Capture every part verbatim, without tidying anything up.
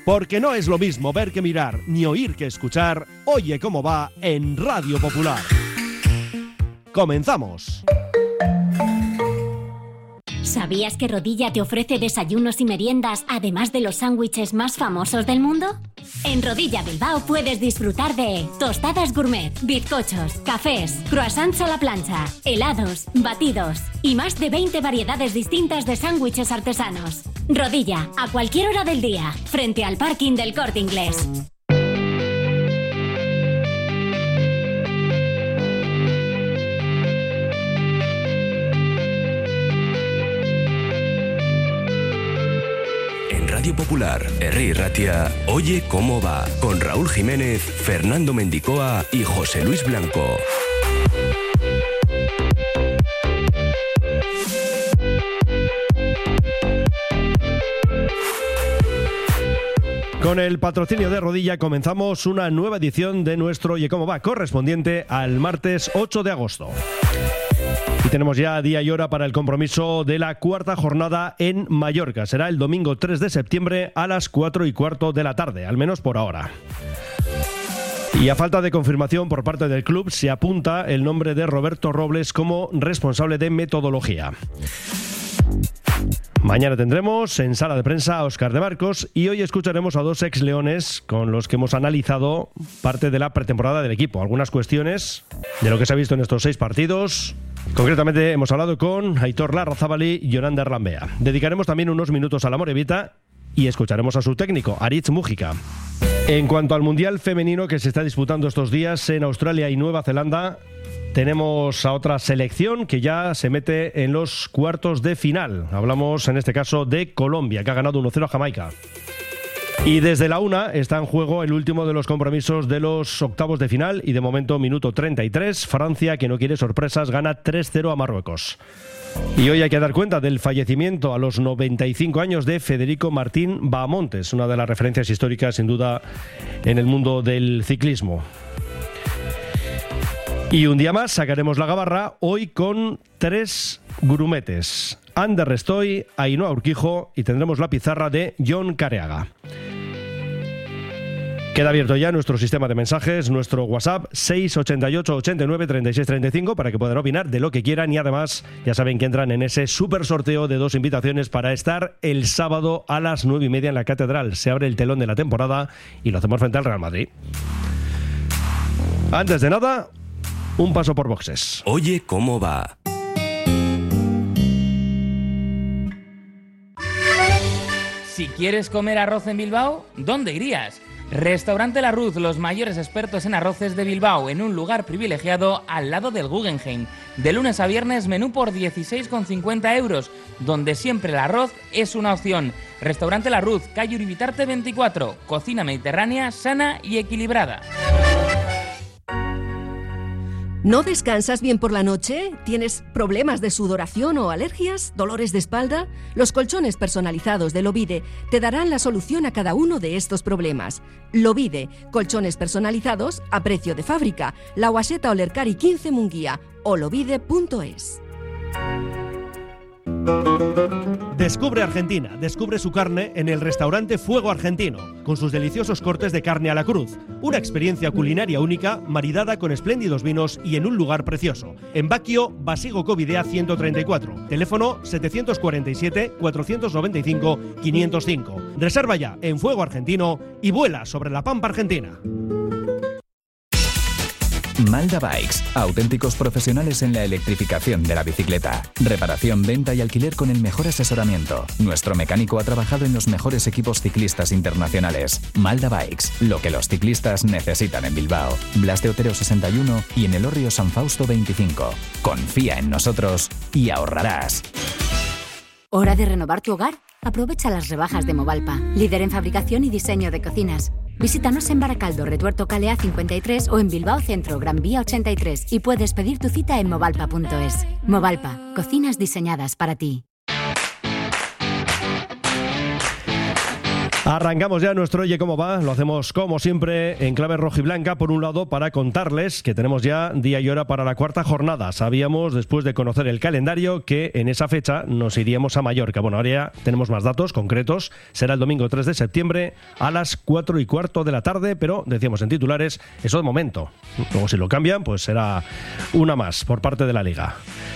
Porque no es lo mismo ver que mirar, ni oír que escuchar. Oye cómo va en Radio Popular. ¡Comenzamos! ¿Sabías que Rodilla te ofrece desayunos y meriendas, además de los sándwiches más famosos del mundo? En Rodilla Bilbao puedes disfrutar de tostadas gourmet, bizcochos, cafés, croissants a la plancha, helados, batidos y más de veinte variedades distintas de sándwiches artesanos. Rodilla, a cualquier hora del día, frente al parking del Corte Inglés. Radio Popular, Herri Ratia, Oye cómo va, con Raúl Jiménez, Fernando Mendicoa y José Luis Blanco. Con el patrocinio de Rodilla comenzamos una nueva edición de nuestro Oye cómo va, correspondiente al martes ocho de agosto. Y tenemos ya día y hora para el compromiso de la cuarta jornada en Mallorca. Será el domingo tres de septiembre a las cuatro y cuarto de la tarde, al menos por ahora. Y a falta de confirmación por parte del club, se apunta el nombre de Roberto Robles como responsable de metodología. Mañana tendremos en sala de prensa a Óscar de Marcos y hoy escucharemos a dos ex leones con los que hemos analizado parte de la pretemporada del equipo. Algunas cuestiones de lo que se ha visto en estos seis partidos. Concretamente hemos hablado con Aitor Larrazábali y Yolanda Erlambea. Dedicaremos también unos minutos a la Morevita y escucharemos a su técnico, Aritz Mújica. En cuanto al Mundial Femenino que se está disputando estos días en Australia y Nueva Zelanda, tenemos a otra selección que ya se mete en los cuartos de final. Hablamos en este caso de Colombia, que ha ganado uno cero a Jamaica. Y desde la una está en juego el último de los compromisos de los octavos de final y de momento minuto treinta y tres, Francia, que no quiere sorpresas, gana tres cero a Marruecos. Y hoy hay que dar cuenta del fallecimiento a los noventa y cinco años de Federico Martín Bahamontes, una de las referencias históricas sin duda en el mundo del ciclismo. Y un día más sacaremos la gabarra, hoy con tres grumetes. Ander Restoy, Ainhoa Urquijo y tendremos la pizarra de Jon Careaga. Queda abierto ya nuestro sistema de mensajes, nuestro WhatsApp seis ochenta y ocho ochenta y nueve treinta y seis treinta y cinco para que puedan opinar de lo que quieran y además ya saben que entran en ese súper sorteo de dos invitaciones para estar el sábado a las nueve y media en la Catedral. Se abre el telón de la temporada y lo hacemos frente al Real Madrid. Antes de nada, un paso por boxes. Oye cómo va. Si quieres comer arroz en Bilbao, ¿dónde irías? Restaurante La Ruz, los mayores expertos en arroces de Bilbao, en un lugar privilegiado al lado del Guggenheim. De lunes a viernes, menú por dieciséis con cincuenta euros, donde siempre el arroz es una opción. Restaurante La Ruz, calle Uribitarte veinticuatro, cocina mediterránea, sana y equilibrada. ¿No descansas bien por la noche? ¿Tienes problemas de sudoración o alergias? ¿Dolores de espalda? Los colchones personalizados de Lovide te darán la solución a cada uno de estos problemas. Lovide, colchones personalizados a precio de fábrica. La Guaseta Olercari quince Munguía o lovide punto es. Descubre Argentina, descubre su carne en el restaurante Fuego Argentino, con sus deliciosos cortes de carne a la cruz. Una experiencia culinaria única, maridada con espléndidos vinos y en un lugar precioso. En Baquio, Basigo Covidea ciento treinta y cuatro. Teléfono setecientos cuarenta y siete, cuatrocientos noventa y cinco, quinientos cinco. Reserva ya en Fuego Argentino y vuela sobre la pampa argentina. Malda Bikes, auténticos profesionales en la electrificación de la bicicleta. Reparación, venta y alquiler con el mejor asesoramiento. Nuestro mecánico ha trabajado en los mejores equipos ciclistas internacionales. Malda Bikes, lo que los ciclistas necesitan en Bilbao. Blas de Otero sesenta y uno y en Elorrio San Fausto veinticinco. Confía en nosotros y ahorrarás. ¿Hora de renovar tu hogar? Aprovecha las rebajas de Movalpa, líder en fabricación y diseño de cocinas. Visítanos en Baracaldo, Retuerto Calea cincuenta y tres o en Bilbao Centro, Gran Vía ochenta y tres y puedes pedir tu cita en movalpa punto es. Movalpa, cocinas diseñadas para ti. Arrancamos ya nuestro Oye Cómo Va. Lo hacemos como siempre en clave rojiblanca. Por un lado, para contarles que tenemos ya día y hora para la cuarta jornada. Sabíamos, después de conocer el calendario, que en esa fecha nos iríamos a Mallorca. Bueno, ahora ya tenemos más datos concretos. Será el domingo tres de septiembre a las cuatro y cuarto de la tarde, pero decíamos en titulares, eso de momento. Luego si lo cambian, pues será una más por parte de la Liga.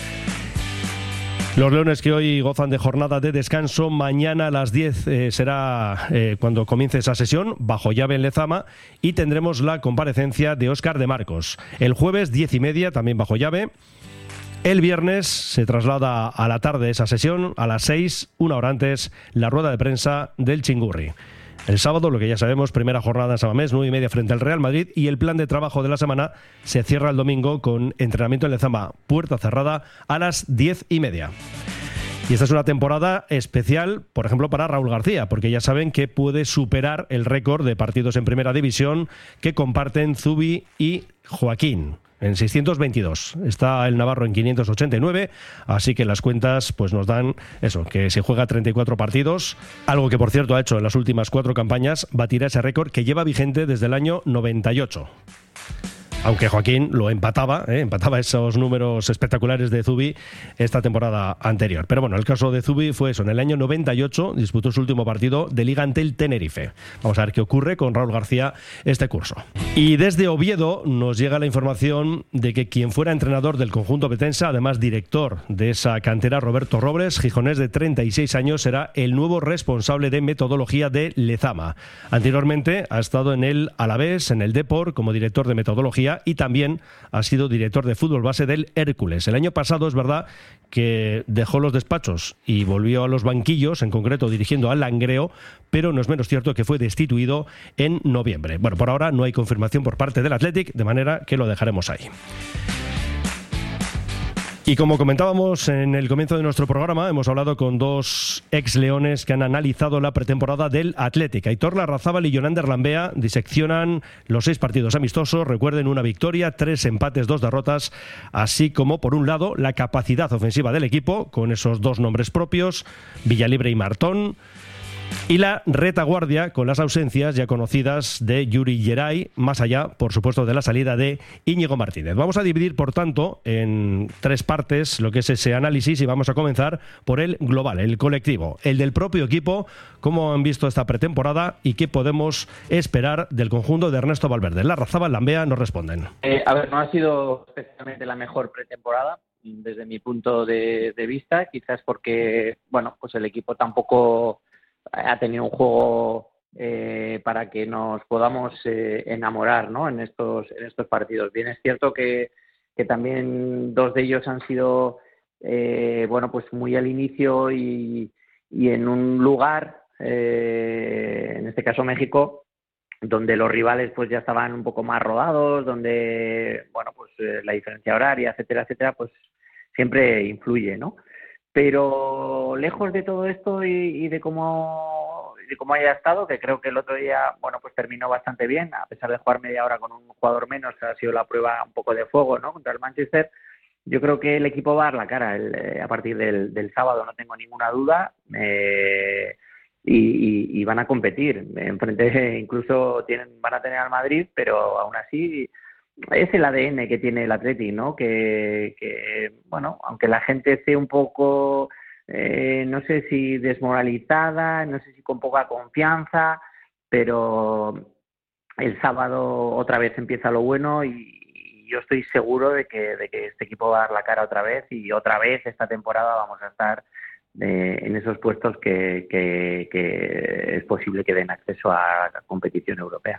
Los Leones, que hoy gozan de jornada de descanso, mañana a las diez eh, será eh, cuando comience esa sesión, bajo llave en Lezama, y tendremos la comparecencia de Óscar de Marcos. El jueves, diez y media, también bajo llave. El viernes se traslada a la tarde esa sesión, a las seis, una hora antes, la rueda de prensa del Chingurri. El sábado, lo que ya sabemos, primera jornada en San Mamés, nueve y media frente al Real Madrid, y el plan de trabajo de la semana se cierra el domingo con entrenamiento en Lezama, puerta cerrada, a las diez y media. Y esta es una temporada especial, por ejemplo, para Raúl García, porque ya saben que puede superar el récord de partidos en Primera División que comparten Zubi y Joaquín. En seiscientos veintidós. Está el navarro en quinientos ochenta y nueve, así que las cuentas pues nos dan eso, que se juega treinta y cuatro partidos, algo que por cierto ha hecho en las últimas cuatro campañas, batirá ese récord que lleva vigente desde el año noventa y ocho. Aunque Joaquín lo empataba, ¿eh? empataba esos números espectaculares de Zubi esta temporada anterior. Pero bueno, el caso de Zubi fue eso, en el año noventa y ocho disputó su último partido de Liga ante el Tenerife. Vamos a ver qué ocurre con Raúl García este curso. Y desde Oviedo nos llega la información de que quien fuera entrenador del conjunto betense, además director de esa cantera, Roberto Robles, gijonés de treinta y seis años, será el nuevo responsable de metodología de Lezama. Anteriormente ha estado en el Alavés, en el Depor, como director de metodología, y también ha sido director de fútbol base del Hércules. El año pasado es verdad que dejó los despachos y volvió a los banquillos, en concreto dirigiendo al Langreo, pero no es menos cierto que fue destituido en noviembre. Bueno, por ahora no hay confirmación por parte del Athletic, de manera que lo dejaremos ahí. Y como comentábamos en el comienzo de nuestro programa, hemos hablado con dos ex leones que han analizado la pretemporada del Athletic. Aitor Larrazábal y Jonander Lambea diseccionan los seis partidos amistosos. Recuerden, una victoria, tres empates, dos derrotas, así como, por un lado, la capacidad ofensiva del equipo, con esos dos nombres propios, Villalibre y Martón, y la retaguardia con las ausencias ya conocidas de Yuri Geray, más allá, por supuesto, de la salida de Íñigo Martínez. Vamos a dividir, por tanto, en tres partes lo que es ese análisis, y vamos a comenzar por el global, el colectivo, el del propio equipo, cómo han visto esta pretemporada y qué podemos esperar del conjunto de Ernesto Valverde. Larrazábal, Lambea nos responden. Eh, a ver, no ha sido especialmente la mejor pretemporada desde mi punto de, de vista, quizás porque, bueno, pues el equipo tampoco ha tenido un juego eh, para que nos podamos eh, enamorar, ¿no? en estos en estos partidos. Bien, es cierto que, que también dos de ellos han sido eh, bueno, pues muy al inicio y, y en un lugar, eh, en este caso México, donde los rivales pues ya estaban un poco más rodados, donde bueno, pues eh, la diferencia horaria, etcétera, etcétera, pues siempre influye, ¿no? Pero lejos de todo esto y, y de cómo de cómo haya estado, que creo que el otro día, bueno, pues terminó bastante bien, a pesar de jugar media hora con un jugador menos, ha sido la prueba un poco de fuego, ¿no? Contra el Manchester. Yo creo que el equipo va a dar la cara el, eh, a partir del, del sábado, no tengo ninguna duda, eh, y, y, y van a competir. Enfrente incluso tienen, van a tener al Madrid, pero aún así es el A D N que tiene el Athletic, ¿no? Que, que bueno, aunque la gente esté un poco, eh, no sé si desmoralizada, no sé si con poca confianza, pero el sábado otra vez empieza lo bueno y yo estoy seguro de que, de que este equipo va a dar la cara otra vez y otra vez esta temporada vamos a estar eh, en esos puestos que, que, que es posible que den acceso a la competición europea.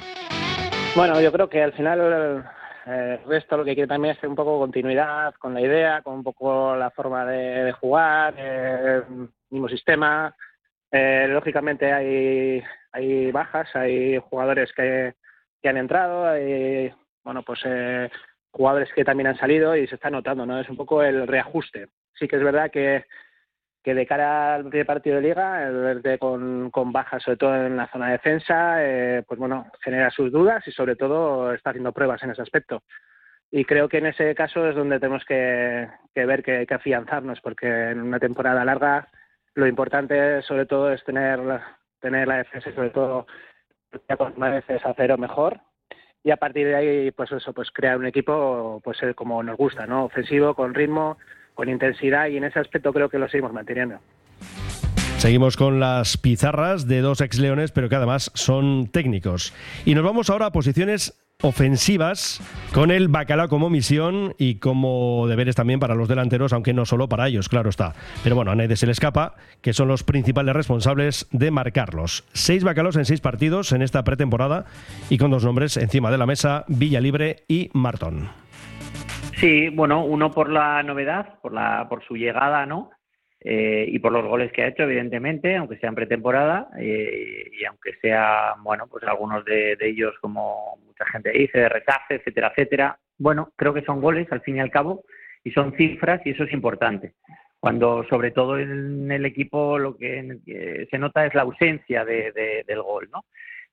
Bueno, yo creo que al final eh, el resto lo que quiere también es un poco continuidad con la idea, con un poco la forma de, de jugar, eh, mismo sistema. Eh, lógicamente hay hay bajas, hay jugadores que, que han entrado, hay bueno pues eh, jugadores que también han salido y se está notando, ¿no? Es un poco el reajuste. Sí que es verdad que que de cara al primer partido de Liga, el verde con, con bajas, sobre todo en la zona de defensa, eh, pues bueno, genera sus dudas y sobre todo está haciendo pruebas en ese aspecto. Y creo que en ese caso es donde tenemos que, que ver que hay que afianzarnos, porque en una temporada larga lo importante sobre todo es tener tener la defensa y sobre todo con más veces a cero mejor. Y a partir de ahí, pues eso, pues crear un equipo pues como nos gusta, ¿no? Ofensivo, con ritmo, con intensidad, y en ese aspecto creo que lo seguimos manteniendo. Seguimos con las pizarras de dos ex Leones, pero que además son técnicos. Y nos vamos ahora a posiciones ofensivas, con el bacalao como misión y como deberes también para los delanteros, aunque no solo para ellos, claro está. Pero bueno, a nadie se le escapa que son los principales responsables de marcarlos. Seis bacalaos en seis partidos en esta pretemporada y con dos nombres encima de la mesa, Villalibre y Martón. Sí, bueno, uno por la novedad, por la por su llegada, ¿no? Eh, y por los goles que ha hecho, evidentemente, aunque sea en pretemporada, eh, y aunque sea, bueno, pues algunos de, de ellos, como mucha gente dice, de rechace, etcétera, etcétera. Bueno, creo que son goles, al fin y al cabo, y son cifras, y eso es importante. Cuando, sobre todo en el equipo, lo que eh, se nota es la ausencia de, de, del gol, ¿no?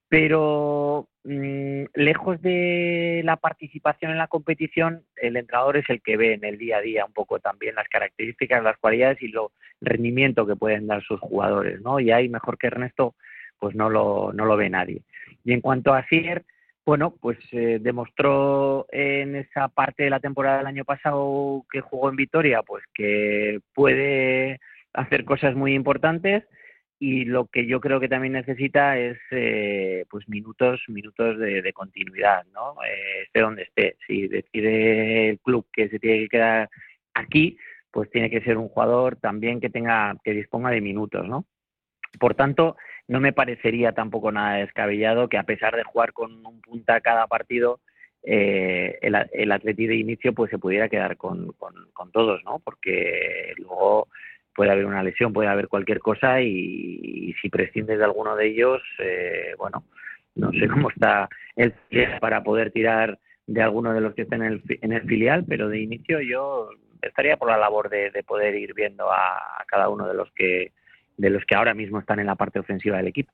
Pero mmm, lejos de la participación en la competición, el entrenador es el que ve en el día a día un poco también las características, las cualidades y lo rendimiento que pueden dar sus jugadores, ¿no? Y ahí, mejor que Ernesto, pues no lo, no lo ve nadie. Y en cuanto a Asier, bueno, pues eh, demostró en esa parte de la temporada del año pasado que jugó en Vitoria, pues que puede hacer cosas muy importantes. Y lo que yo creo que también necesita es eh, pues minutos minutos de, de continuidad, ¿no? Eh, esté donde esté. Si decide el club que se tiene que quedar aquí, pues tiene que ser un jugador también que tenga que disponga de minutos, ¿no? Por tanto, no me parecería tampoco nada descabellado que, a pesar de jugar con un punta cada partido, eh, el, el Atleti de inicio pues se pudiera quedar con, con, con todos, ¿no? Porque luego puede haber una lesión, puede haber cualquier cosa, y, y si prescindes de alguno de ellos, eh, bueno, no sé cómo está el filial para poder tirar de alguno de los que estén en el, en el filial, pero de inicio yo estaría por la labor de, de poder ir viendo a, a cada uno de los que de los que ahora mismo están en la parte ofensiva del equipo.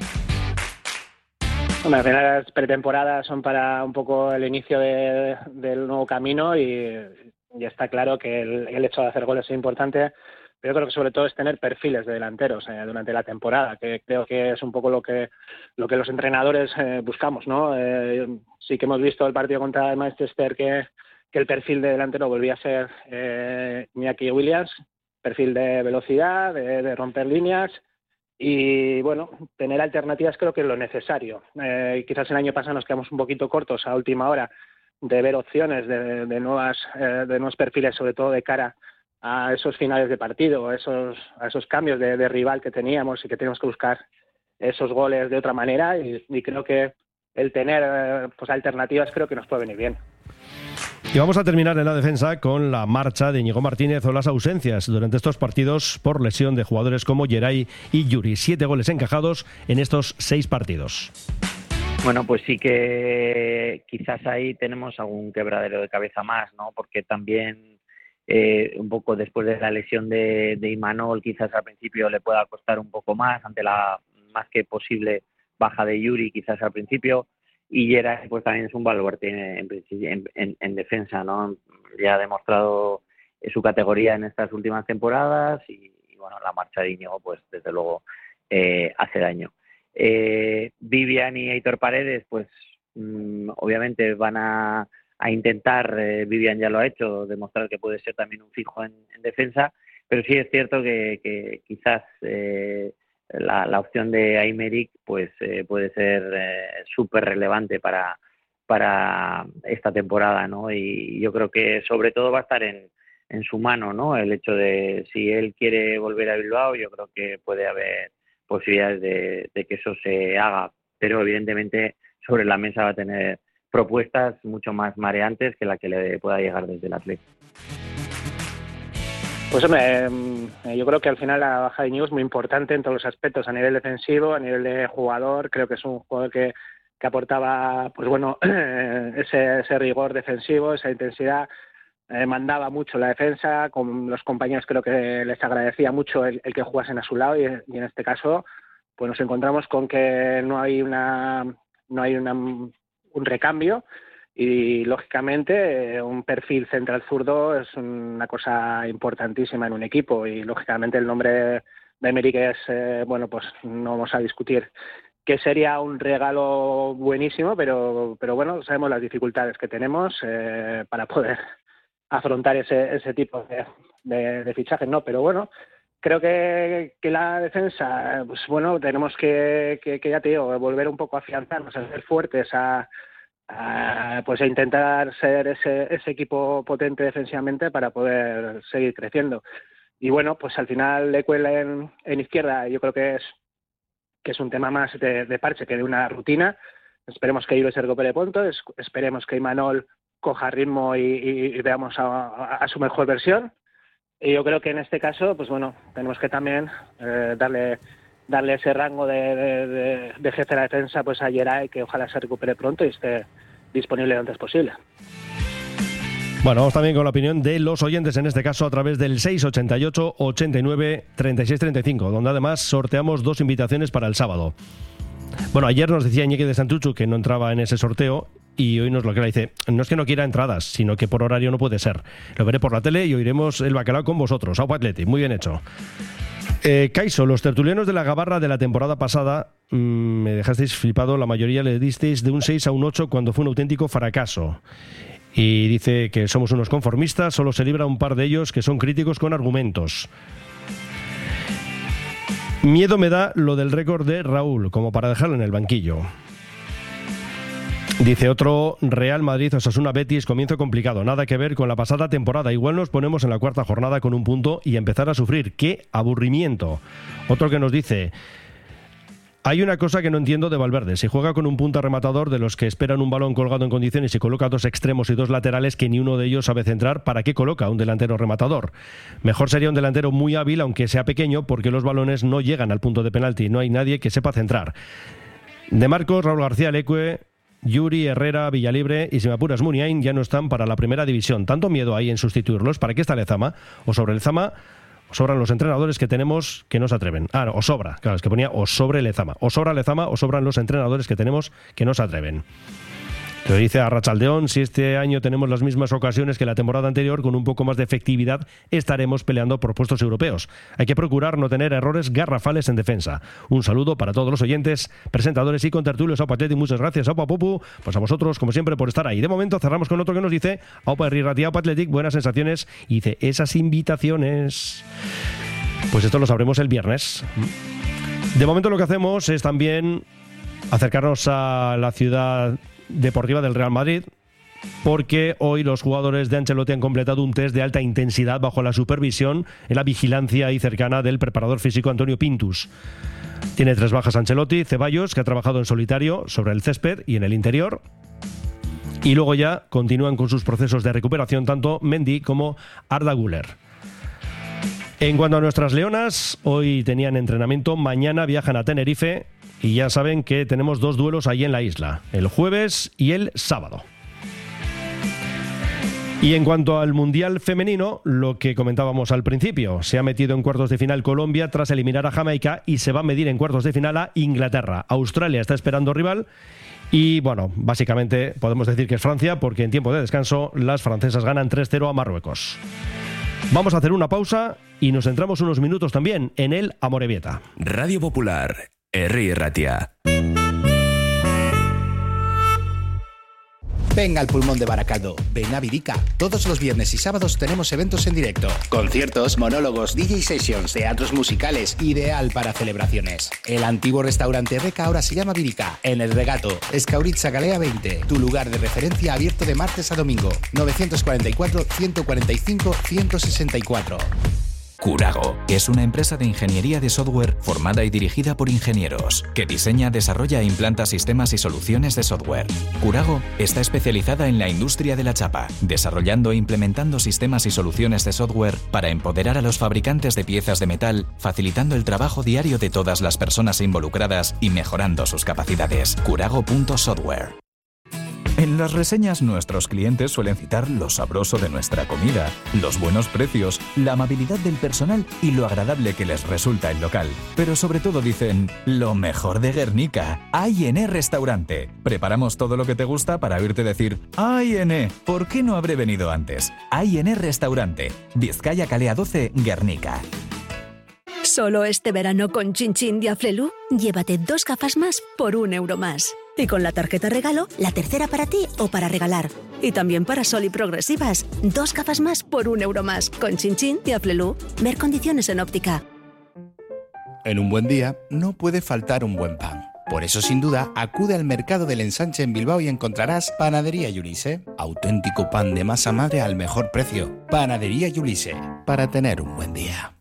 Bueno, al final las pretemporadas son para un poco el inicio de, del nuevo camino, y ya está claro que el, el hecho de hacer goles es importante. Pero yo creo que sobre todo es tener perfiles de delanteros eh, durante la temporada, que creo que es un poco lo que lo que los entrenadores eh, buscamos, ¿no? Eh, sí que hemos visto el partido contra el Manchester que, que el perfil de delantero volvía a ser eh, Iñaki Williams, perfil de velocidad, de, de romper líneas, y bueno, tener alternativas creo que es lo necesario. Eh, quizás el año pasado nos quedamos un poquito cortos a última hora de ver opciones de, de, nuevas, eh, de nuevos perfiles, sobre todo de cara a esos finales de partido, a esos, a esos cambios de, de rival que teníamos y que tenemos que buscar esos goles de otra manera, y, y creo que el tener pues alternativas creo que nos puede venir bien. Y vamos a terminar en la defensa con la marcha de Íñigo Martínez o las ausencias durante estos partidos por lesión de jugadores como Geray y Yuri. Siete goles encajados en estos seis partidos. Bueno, pues sí que quizás ahí tenemos algún quebradero de cabeza más, ¿no? Porque también Eh, un poco después de la lesión de, de Imanol, quizás al principio le pueda costar un poco más ante la más que posible baja de Yuri, quizás al principio, y Geray pues también es un baluarte en, en, en, en defensa, ¿no? Ya ha demostrado su categoría en estas últimas temporadas, y, y bueno, la marcha de Íñigo pues desde luego eh, hace daño. Eh, Vivian y Aitor Paredes pues mmm, obviamente van a a intentar, eh, Vivian ya lo ha hecho, demostrar que puede ser también un fijo en, en defensa, pero sí es cierto que, que quizás eh, la, la opción de Aymeric pues eh, puede ser eh, súper relevante para, para esta temporada, ¿no? Y yo creo que sobre todo va a estar en, en su mano, ¿no? El hecho de, si él quiere volver a Bilbao, yo creo que puede haber posibilidades de, de que eso se haga, pero evidentemente sobre la mesa va a tener propuestas mucho más mareantes que la que le pueda llegar desde el Atleti. Pues hombre, yo creo que al final la baja de Íñigo es muy importante en todos los aspectos, a nivel defensivo, a nivel de jugador. Creo que es un jugador que, que aportaba, pues bueno, ese, ese rigor defensivo, esa intensidad, eh, mandaba mucho la defensa. Con los compañeros creo que les agradecía mucho el, el que jugasen a su lado, y, y en este caso pues nos encontramos con que no hay una no hay una un recambio, y lógicamente un perfil central zurdo es una cosa importantísima en un equipo, y lógicamente el nombre de Emery, que es, eh, bueno, pues no vamos a discutir que sería un regalo buenísimo, pero, pero bueno, sabemos las dificultades que tenemos eh, para poder afrontar ese, ese tipo de, de, de fichajes, ¿no? Pero bueno, creo que, que la defensa, pues bueno, tenemos que, que, que, ya te digo, volver un poco a afianzarnos, a ser fuertes, a, a, pues a intentar ser ese, ese equipo potente defensivamente para poder seguir creciendo. Y bueno, pues al final Leque en, en izquierda yo creo que es que es un tema más de, de parche que de una rutina. Esperemos que Ibre se recupere pronto, es, esperemos que Imanol coja ritmo y, y, y veamos a, a, a su mejor versión. Y yo creo que en este caso, pues bueno, tenemos que también eh, darle darle ese rango de, de, de, de jefe de la defensa pues a Geray, que ojalá se recupere pronto y esté disponible lo antes posible. Bueno, vamos también con la opinión de los oyentes, en este caso a través del seis ochenta y ocho, ochenta y nueve, treinta y seis treinta y cinco, donde además sorteamos dos invitaciones para el sábado. Bueno, ayer nos decía Iñaki de Santuchu que no entraba en ese sorteo y hoy nos lo que dice, no es que no quiera entradas, sino que por horario no puede ser. Lo veré por la tele y oiremos el bacalao con vosotros. Aupa Atleti, muy bien hecho. Eh, Caiso, los tertulianos de la Gabarra de la temporada pasada, mmm, me dejasteis flipado, la mayoría le disteis de un seis a un ocho cuando fue un auténtico fracaso. Y dice que somos unos conformistas, solo se libra un par de ellos que son críticos con argumentos. Miedo me da lo del récord de Raúl, como para dejarlo en el banquillo. Dice otro, Real Madrid, Osasuna, Betis, comienzo complicado, nada que ver con la pasada temporada. Igual nos ponemos en la cuarta jornada con un punto y empezar a sufrir. ¡Qué aburrimiento! Otro que nos dice... Hay una cosa que no entiendo de Valverde. Si juega con un punta rematador de los que esperan un balón colgado en condiciones y coloca dos extremos y dos laterales que ni uno de ellos sabe centrar, ¿para qué coloca un delantero rematador? Mejor sería un delantero muy hábil, aunque sea pequeño, porque los balones no llegan al punto de penalti. No hay nadie que sepa centrar. De Marcos, Raúl García, Leque, Yuri, Herrera, Villalibre y si me apuras Muniain ya no están para la primera división. ¿Tanto miedo hay en sustituirlos? ¿Para qué está Lezama? O sobre Lezama... sobran los entrenadores que tenemos que no se atreven. Ah, no, o sobra, claro, es que ponía o sobre Lezama. O sobra Lezama o sobran los entrenadores que tenemos que no se atreven. Lo dice a Rachaldeón, si este año tenemos las mismas ocasiones que la temporada anterior, con un poco más de efectividad estaremos peleando por puestos europeos. Hay que procurar no tener errores garrafales en defensa. Un saludo para todos los oyentes, presentadores y contertulios. Aupa Atleti, muchas gracias, Aupa Pupu, pues a vosotros, como siempre, por estar ahí. De momento cerramos con otro que nos dice, Aupa Herri Ratia, Aupa Athletic, buenas sensaciones, y dice, esas invitaciones... Pues esto lo sabremos el viernes. De momento lo que hacemos es también acercarnos a la ciudad deportiva del Real Madrid, porque hoy los jugadores de Ancelotti han completado un test de alta intensidad bajo la supervisión en la vigilancia ahí cercana del preparador físico Antonio Pintus. Tiene tres bajas Ancelotti, Ceballos, que ha trabajado en solitario sobre el césped y en el interior, y luego ya continúan con sus procesos de recuperación tanto Mendy como Arda Güler. En cuanto a nuestras leonas, hoy tenían entrenamiento, mañana viajan a Tenerife y ya saben que tenemos dos duelos allí en la isla, el jueves y el sábado. Y en cuanto al Mundial femenino, lo que comentábamos al principio, se ha metido en cuartos de final Colombia tras eliminar a Jamaica y se va a medir en cuartos de final a Inglaterra. Australia está esperando rival y, bueno, básicamente podemos decir que es Francia porque en tiempo de descanso las francesas ganan tres cero a Marruecos. Vamos a hacer una pausa y nos centramos unos minutos también en el Amorebieta. Radio Popular, Herri Ratia. Venga al pulmón de Baracaldo, ven a Virica. Todos los viernes y sábados tenemos eventos en directo. Conciertos, monólogos, D J sessions, teatros musicales, ideal para celebraciones. El antiguo restaurante Reca ahora se llama Virica. En el Regato, Escauritza Galea veinte, tu lugar de referencia abierto de martes a domingo. novecientos cuarenta y cuatro, ciento cuarenta y cinco, ciento sesenta y cuatro. Curago es una empresa de ingeniería de software formada y dirigida por ingenieros, que diseña, desarrolla e implanta sistemas y soluciones de software. Curago está especializada en la industria de la chapa, desarrollando e implementando sistemas y soluciones de software para empoderar a los fabricantes de piezas de metal, facilitando el trabajo diario de todas las personas involucradas y mejorando sus capacidades. Curago punto software. En las reseñas nuestros clientes suelen citar lo sabroso de nuestra comida, los buenos precios, la amabilidad del personal y lo agradable que les resulta el local. Pero sobre todo dicen, lo mejor de Guernica, A y N Restaurante. Preparamos todo lo que te gusta para oírte decir, A y N, ¿por qué no habré venido antes? A y N Restaurante, Vizcaya Calea doce, Guernica. Solo este verano con Chin Chin de Aflelu, llévate dos gafas más por un euro más. Y con la tarjeta regalo, la tercera para ti o para regalar. Y también para Sol y Progresivas, dos gafas más por un euro más. Con Chin Chin de Aflelu. Ver condiciones en óptica. En un buen día no puede faltar un buen pan. Por eso, sin duda, acude al Mercado del Ensanche en Bilbao y encontrarás Panadería Yulise. Auténtico pan de masa madre al mejor precio. Panadería Yulise, para tener un buen día.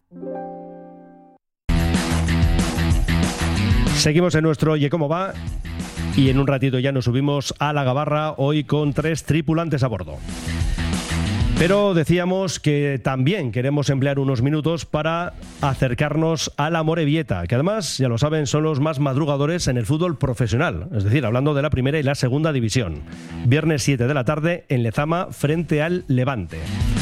Seguimos en nuestro Oye Cómo Va y en un ratito ya nos subimos a la Gabarra, hoy con tres tripulantes a bordo. Pero decíamos que también queremos emplear unos minutos para acercarnos a la Morevieta, que además, ya lo saben, son los más madrugadores en el fútbol profesional, es decir, hablando de la primera y la segunda división. Viernes siete de la tarde en Lezama frente al Levante.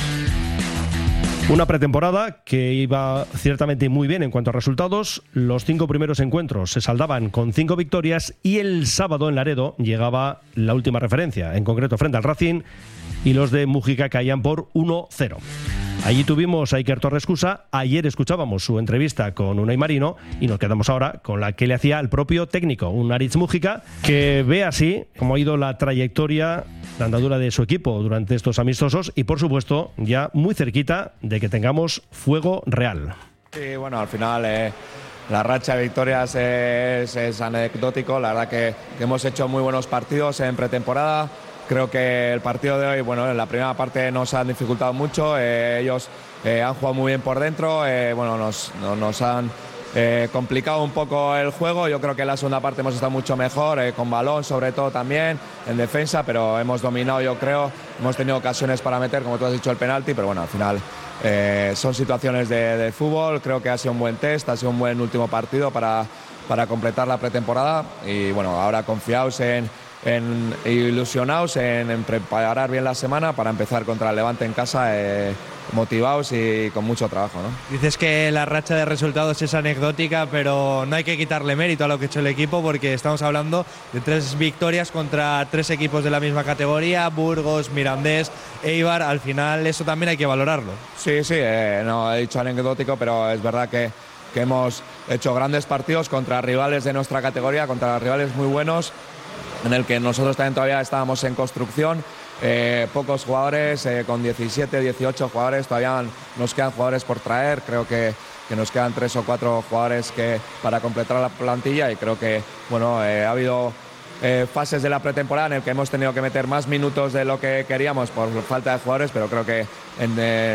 Una pretemporada que iba ciertamente muy bien en cuanto a resultados. Los cinco primeros encuentros se saldaban con cinco victorias y el sábado en Laredo llegaba la última referencia, en concreto frente al Racing, y los de Mújica caían por uno cero. Allí tuvimos a Iker Torres Cusa. Ayer escuchábamos su entrevista con Unai Marino y nos quedamos ahora con la que le hacía al propio técnico, un Aritz Mújica, que ve así cómo ha ido la trayectoria, la andadura de su equipo durante estos amistosos y, por supuesto, ya muy cerquita de que tengamos fuego real. Sí, bueno, al final eh, la racha de victorias es, es anecdótico. La verdad que, que hemos hecho muy buenos partidos en pretemporada. Creo que el partido de hoy, bueno, en la primera parte nos han dificultado mucho. Eh, ellos eh, han jugado muy bien por dentro. Eh, bueno, nos, no, nos han eh, complicado un poco el juego. Yo creo que en la segunda parte hemos estado mucho mejor, eh, con balón sobre todo también, en defensa, pero hemos dominado, yo creo. Hemos tenido ocasiones para meter, como tú has dicho, el penalti, pero bueno, al final eh, son situaciones de, de fútbol. Creo que ha sido un buen test, ha sido un buen último partido para, para completar la pretemporada. Y bueno, ahora confiaos en... En, ilusionados en, en preparar bien la semana para empezar contra el Levante en casa, eh, motivados y con mucho trabajo, ¿no? Dices que la racha de resultados es anecdótica, pero no hay que quitarle mérito a lo que ha hecho el equipo, porque estamos hablando de tres victorias contra tres equipos de la misma categoría: Burgos, Mirandés, Eibar. Al final eso también hay que valorarlo. Sí, sí, eh, no he dicho anecdótico, pero es verdad que, que hemos hecho grandes partidos contra rivales de nuestra categoría, contra rivales muy buenos, en el que nosotros también todavía estábamos en construcción, eh, pocos jugadores, eh, con diecisiete, dieciocho jugadores, todavía nos quedan jugadores por traer. Creo que, que nos quedan tres o cuatro jugadores que, para completar la plantilla, y creo que bueno, eh, ha habido eh, fases de la pretemporada en el que hemos tenido que meter más minutos de lo que queríamos por falta de jugadores, pero creo que en,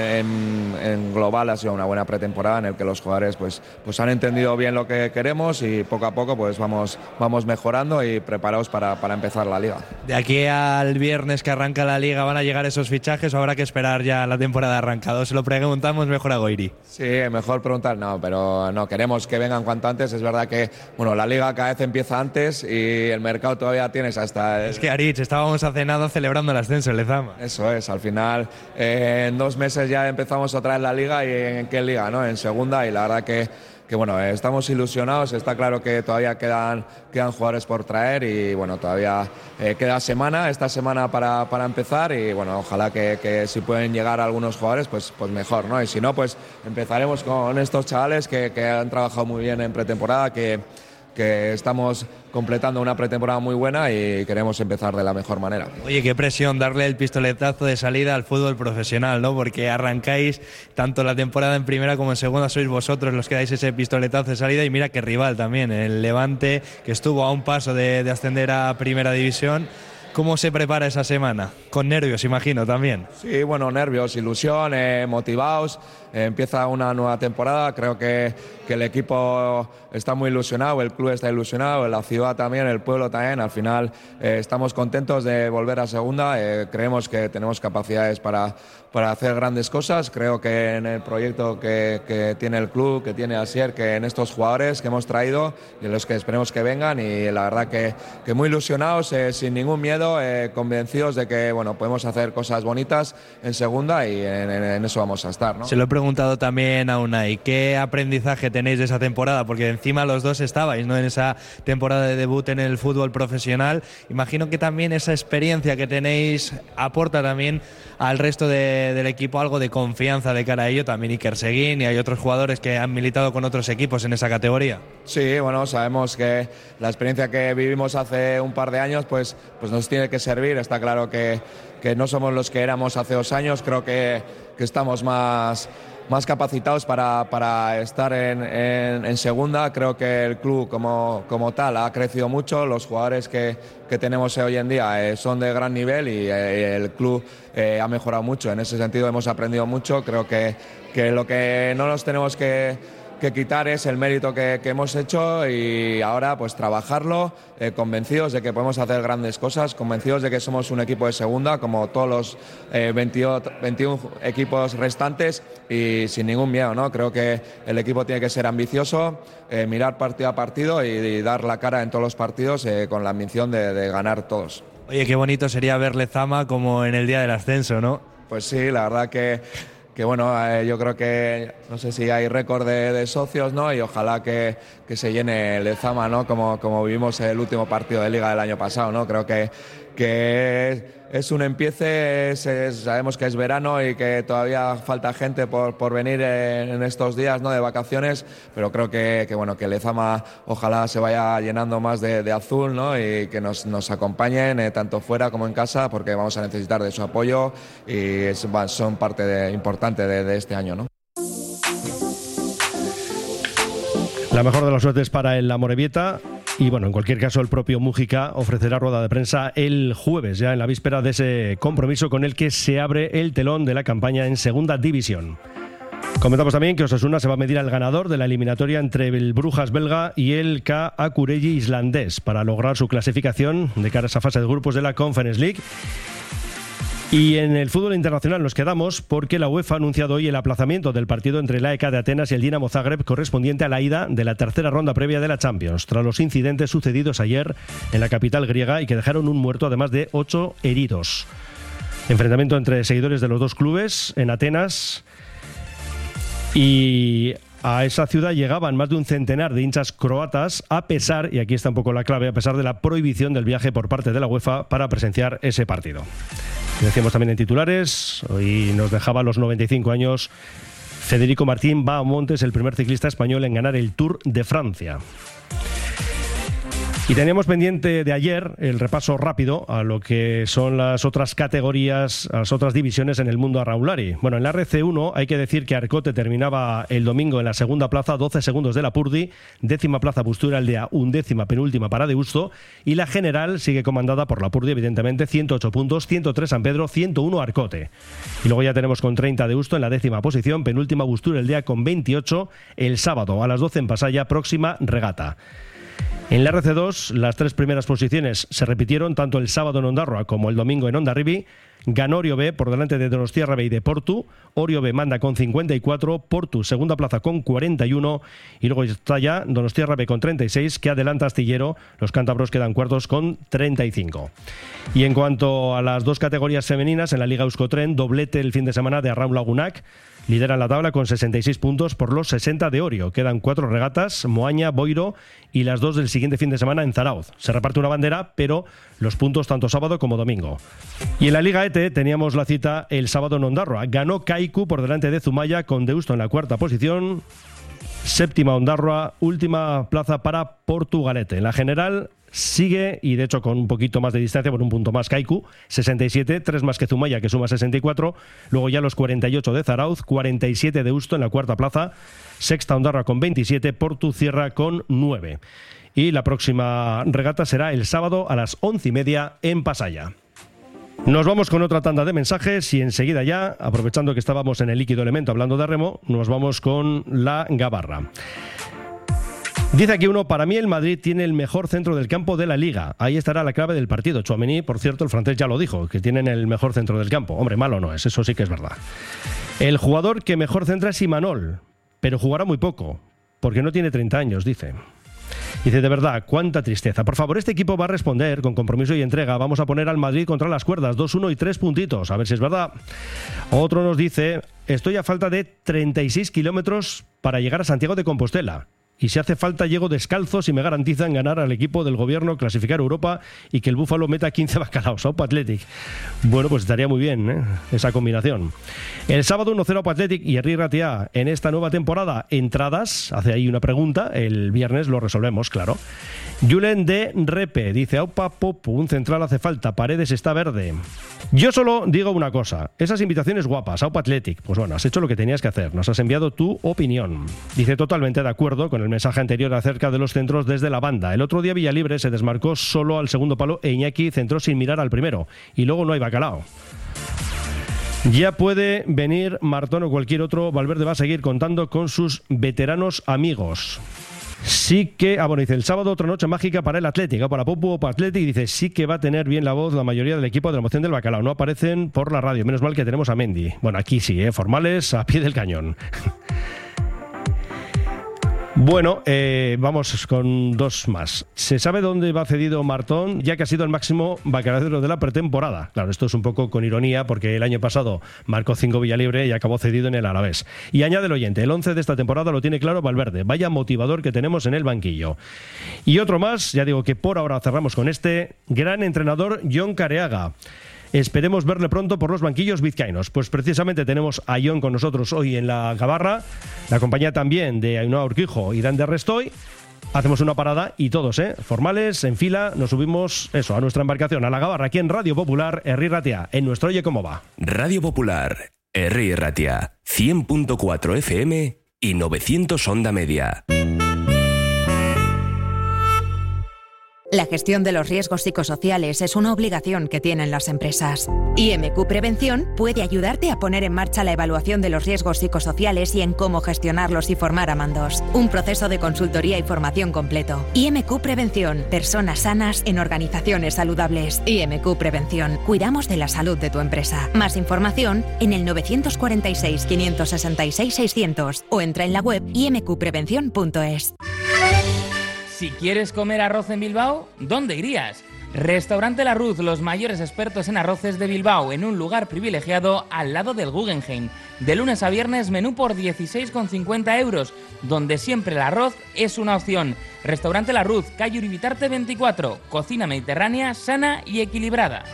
en, en global ha sido una buena pretemporada en el que los jugadores pues, pues han entendido bien lo que queremos y poco a poco pues vamos, vamos mejorando y preparados para, para empezar la liga. De aquí al viernes que arranca la liga, ¿van a llegar esos fichajes o habrá que esperar ya la temporada arrancada? Se lo preguntamos mejor a Goiri. Sí, mejor preguntar, no, pero no, queremos que vengan cuanto antes. Es verdad que bueno, la liga cada vez empieza antes y el mercado todavía tienes hasta... Es que Aritz, estábamos hace nada celebrando el ascenso en Lezama. Eso es, al final eh, en dos meses ya empezamos otra vez la liga. ¿Y en qué liga? ¿No? En segunda, y la verdad que, que bueno, estamos ilusionados. Está claro que todavía quedan, quedan jugadores por traer y bueno, todavía eh, queda semana, esta semana para, para empezar y bueno, ojalá que, que si pueden llegar algunos jugadores pues, pues mejor, ¿no? Y si no, pues empezaremos con estos chavales que, que han trabajado muy bien en pretemporada, que que estamos completando una pretemporada muy buena y queremos empezar de la mejor manera. Oye, qué presión darle el pistoletazo de salida al fútbol profesional, ¿no? Porque arrancáis tanto la temporada en primera como en segunda, sois vosotros los que dais ese pistoletazo de salida, y mira qué rival también, el Levante, que estuvo a un paso de, de ascender a primera división. ¿Cómo se prepara esa semana? Con nervios, imagino, también. Sí, bueno, nervios, ilusión, eh, motivados. Eh, empieza una nueva temporada. Creo que, que el equipo está muy ilusionado, el club está ilusionado, la ciudad también, el pueblo también. Al final eh, estamos contentos de volver a segunda. Eh, creemos que tenemos capacidades para, para hacer grandes cosas. Creo que en el proyecto que, que tiene el club, que tiene Asier, que en estos jugadores que hemos traído y los que esperemos que vengan. Y la verdad que, que muy ilusionados, eh, sin ningún miedo. miedo, eh, convencidos de que bueno, podemos hacer cosas bonitas en segunda y en, en, en eso vamos a estar, ¿no? Se lo he preguntado también a Unai, ¿qué aprendizaje tenéis de esa temporada? Porque encima los dos estabais, ¿no?, en esa temporada de debut en el fútbol profesional. Imagino que también esa experiencia que tenéis aporta también al resto de, del equipo algo de confianza de cara a ello, también Iker Seguín, y hay otros jugadores que han militado con otros equipos en esa categoría. Sí, bueno, sabemos que la experiencia que vivimos hace un par de años pues, pues nos tiene que servir. Está claro que, que no somos los que éramos hace dos años, creo que, que estamos más, más capacitados para, para estar en, en, en segunda. Creo que el club como, como tal ha crecido mucho, los jugadores que, que tenemos hoy en día eh, son de gran nivel y eh, el club eh, ha mejorado mucho. En ese sentido hemos aprendido mucho. Creo que, que lo que no nos tenemos que que quitar es el mérito que, que hemos hecho y ahora pues trabajarlo, eh, convencidos de que podemos hacer grandes cosas, convencidos de que somos un equipo de segunda como todos los eh, veintiuno equipos restantes y sin ningún miedo, ¿no? Creo que el equipo tiene que ser ambicioso, eh, mirar partido a partido y, y dar la cara en todos los partidos eh, con la ambición de, de ganar todos. Oye, qué bonito sería ver Lezama como en el día del ascenso, ¿no? Pues sí, la verdad que que bueno, eh, yo creo que no sé si hay récord de, de socios, ¿no? Y ojalá que, que se llene Lezama, ¿no? Como, como vivimos el último partido de Liga del año pasado, ¿no? Creo que, que es un empiece, es, es, sabemos que es verano y que todavía falta gente por, por venir en, en estos días, ¿no?, de vacaciones, pero creo que, que bueno, que Lezama ojalá se vaya llenando más de, de azul, ¿no? Y que nos, nos acompañen eh, tanto fuera como en casa, porque vamos a necesitar de su apoyo y es, son parte de, importante de, de este año, ¿no? La mejor de las suertes para el Amorebieta. Y bueno, en cualquier caso, el propio Mújica ofrecerá rueda de prensa el jueves, ya en la víspera de ese compromiso con el que se abre el telón de la campaña en Segunda División. Comentamos también que Osasuna se va a medir al ganador de la eliminatoria entre el Brujas belga y el K. Akureyri islandés para lograr su clasificación de cara a esa fase de grupos de la Conference League. Y en el fútbol internacional nos quedamos porque la UEFA ha anunciado hoy el aplazamiento del partido entre el A E K de Atenas y el Dinamo Zagreb correspondiente a la ida de la tercera ronda previa de la Champions, tras los incidentes sucedidos ayer en la capital griega y que dejaron un muerto además de ocho heridos. Enfrentamiento entre seguidores de los dos clubes en Atenas y a esa ciudad llegaban más de un centenar de hinchas croatas a pesar, y aquí está un poco la clave, a pesar de la prohibición del viaje por parte de la UEFA para presenciar ese partido. Decíamos también en titulares, hoy nos dejaba a los noventa y cinco años Federico Martín Bahamontes, el primer ciclista español en ganar el Tour de Francia. Y teníamos pendiente de ayer el repaso rápido a lo que son las otras categorías, las otras divisiones en el mundo arraulari. Bueno, en la R C uno hay que decir que Arcote terminaba el domingo en la segunda plaza, doce segundos de la Purdi, décima plaza Busturaldea, undécima penúltima para Deusto, y la general sigue comandada por la Purdi, evidentemente, ciento ocho puntos, ciento tres San Pedro, ciento uno Arcote. Y luego ya tenemos con treinta Deusto en la décima posición, penúltima Busturaldea con veintiocho, el sábado a las doce en Pasaya, próxima regata. En la R C dos, las tres primeras posiciones se repitieron tanto el sábado en Ondarroa como el domingo en Hondarribi. Ganó Orio B por delante de Donostiarra B y de Portu. Orio B manda con cincuenta y cuatro, Portu segunda plaza con cuarenta y uno y luego está ya Donostiarra B con treinta y seis, que adelanta Astillero. Los cántabros quedan cuartos con treinta y cinco. Y en cuanto a las dos categorías femeninas, en la Liga Euskotren, doblete el fin de semana de Arraun Lagunak. Lideran la tabla con sesenta y seis puntos por los sesenta de Orio. Quedan cuatro regatas, Moaña, Boiro y las dos del siguiente fin de semana en Zarauz. Se reparte una bandera, pero los puntos tanto sábado como domingo. Y en la Liga E T E teníamos la cita el sábado en Ondarroa. Ganó Kaiku por delante de Zumaya con Deusto en la cuarta posición. Séptima Ondarroa, última plaza para Portugalete. En la general sigue, y de hecho con un poquito más de distancia, por un punto más, Kaiku, sesenta y siete, tres más que Zumaya, que suma sesenta y cuatro. Luego ya los cuarenta y ocho de Zarauz, cuarenta y siete de Deusto en la cuarta plaza. Sexta Ondarroa con veintisiete, Portu cierra con nueve. Y la próxima regata será el sábado a las once y media en Pasaya. Nos vamos con otra tanda de mensajes y enseguida ya, aprovechando que estábamos en el líquido elemento hablando de remo, nos vamos con la gabarra. Dice aquí uno, para mí el Madrid tiene el mejor centro del campo de la Liga. Ahí estará la clave del partido. Tchouaméni, por cierto, el francés ya lo dijo, que tienen el mejor centro del campo. Hombre, malo no es, eso sí que es verdad. El jugador que mejor centra es Imanol, pero jugará muy poco, porque no tiene treinta años, dice. Dice, de verdad, cuánta tristeza. Por favor, este equipo va a responder con compromiso y entrega. Vamos a poner al Madrid contra las cuerdas, dos uno y tres puntitos, a ver si es verdad. Otro nos dice, estoy a falta de treinta y seis kilómetros para llegar a Santiago de Compostela. Y si hace falta llego descalzo si me garantizan ganar al equipo del gobierno, clasificar a Europa y que el Búfalo meta quince bacalaos. Aupa Athletic. Bueno, pues estaría muy bien, ¿eh?, esa combinación. El sábado uno cero Aupa Athletic y Herri Ratia en esta nueva temporada. Entradas, hace ahí una pregunta, el viernes lo resolvemos, claro. Julen de Repe dice, Aupa Popu, un central hace falta, Paredes está verde. Yo solo digo una cosa, esas invitaciones guapas, Aupa Athletic, pues bueno, has hecho lo que tenías que hacer, nos has enviado tu opinión. Dice, totalmente de acuerdo con el mensaje anterior acerca de los centros desde la banda. El otro día Villalibre se desmarcó solo al segundo palo e Iñaki centró sin mirar al primero. Y luego no hay bacalao. Ya puede venir Martón o cualquier otro. Valverde va a seguir contando con sus veteranos amigos. Sí que, ah bueno, dice, el sábado otra noche mágica para el Atlético, para Popu o para Atlético, dice, sí que va a tener bien la voz la mayoría del equipo de la moción del bacalao. No aparecen por la radio, menos mal que tenemos a Mendy. Bueno, aquí sí, ¿eh? Formales a pie del cañón. Bueno, eh, vamos con dos más. ¿Se sabe dónde va cedido Martón, ya que ha sido el máximo bacalaero de la pretemporada? Claro, esto es un poco con ironía, porque el año pasado marcó cinco Villalibre y acabó cedido en el Alavés. Y añade el oyente, el once de esta temporada lo tiene claro Valverde. Vaya motivador que tenemos en el banquillo. Y otro más, ya digo que por ahora cerramos con este, gran entrenador Jon Careaga. Esperemos verle pronto por los banquillos vizcaínos. Pues precisamente tenemos a Jon con nosotros hoy en la Gabarra, la compañía también de Ainhoa Urquijo y Dan de Restoy. Hacemos una parada y todos, ¿eh? formales, en fila, nos subimos eso a nuestra embarcación, a la Gabarra, aquí en Radio Popular, Herri Ratia, en nuestro Oye Cómo Va. Radio Popular, Herri Ratia, cien punto cuatro F M y novecientos onda media. La gestión de los riesgos psicosociales es una obligación que tienen las empresas. I M Q Prevención puede ayudarte a poner en marcha la evaluación de los riesgos psicosociales y en cómo gestionarlos y formar a mandos. Un proceso de consultoría y formación completo. I M Q Prevención. Personas sanas en organizaciones saludables. I M Q Prevención. Cuidamos de la salud de tu empresa. Más información en el nueve cuatro seis, cinco seis seis, seiscientos o entra en la web i m q prevención punto es. Si quieres comer arroz en Bilbao, ¿dónde irías? Restaurante La Ruz, los mayores expertos en arroces de Bilbao, en un lugar privilegiado al lado del Guggenheim. De lunes a viernes, menú por dieciséis con cincuenta euros, donde siempre el arroz es una opción. Restaurante La Ruz, calle Uribitarte veinticuatro, cocina mediterránea, sana y equilibrada.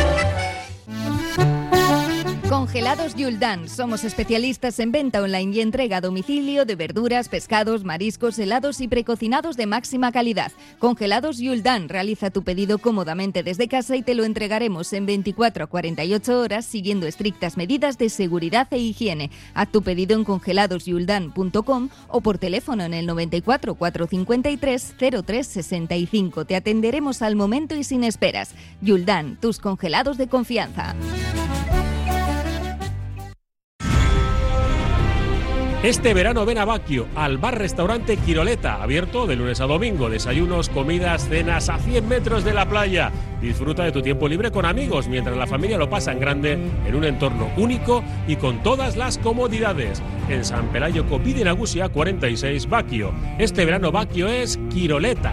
Congelados Yuldan. Somos especialistas en venta online y entrega a domicilio de verduras, pescados, mariscos, helados y precocinados de máxima calidad. Congelados Yuldan. Realiza tu pedido cómodamente desde casa y te lo entregaremos en veinticuatro a cuarenta y ocho horas siguiendo estrictas medidas de seguridad e higiene. Haz tu pedido en congelados yuldan punto com o por teléfono en el noventa y cuatro, cuatrocientos cincuenta y tres, cero tres sesenta y cinco. Te atenderemos al momento y sin esperas. Yuldan, tus congelados de confianza. Este verano ven a Baquio, al bar-restaurante Quiroleta, abierto de lunes a domingo. Desayunos, comidas, cenas a cien metros de la playa. Disfruta de tu tiempo libre con amigos, mientras la familia lo pasa en grande, en un entorno único y con todas las comodidades. En San Pelayo Copide Nagusia cuarenta y seis, Baquio. Este verano Baquio es Quiroleta.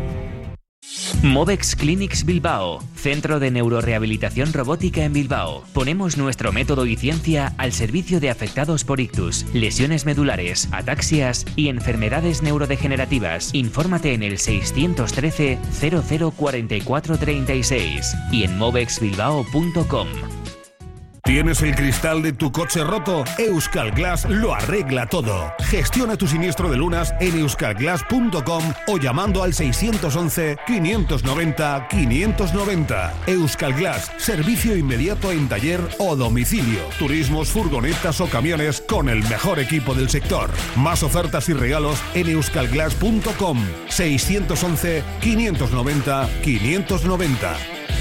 Movex Clinics Bilbao, centro de neurorehabilitación robótica en Bilbao. Ponemos nuestro método y ciencia al servicio de afectados por ictus, lesiones medulares, ataxias y enfermedades neurodegenerativas. Infórmate en el seiscientos trece, cero cero cuarenta y cuatro treinta y seis y en movex bilbao punto com. ¿Tienes el cristal de tu coche roto? Euskal Glass lo arregla todo. Gestiona tu siniestro de lunas en euskal glass punto com o llamando al seiscientos once, quinientos noventa, quinientos noventa. Euskal Glass, servicio inmediato en taller o domicilio. Turismos, furgonetas o camiones con el mejor equipo del sector. Más ofertas y regalos en euskal glass punto com. seiscientos once, quinientos noventa, quinientos noventa.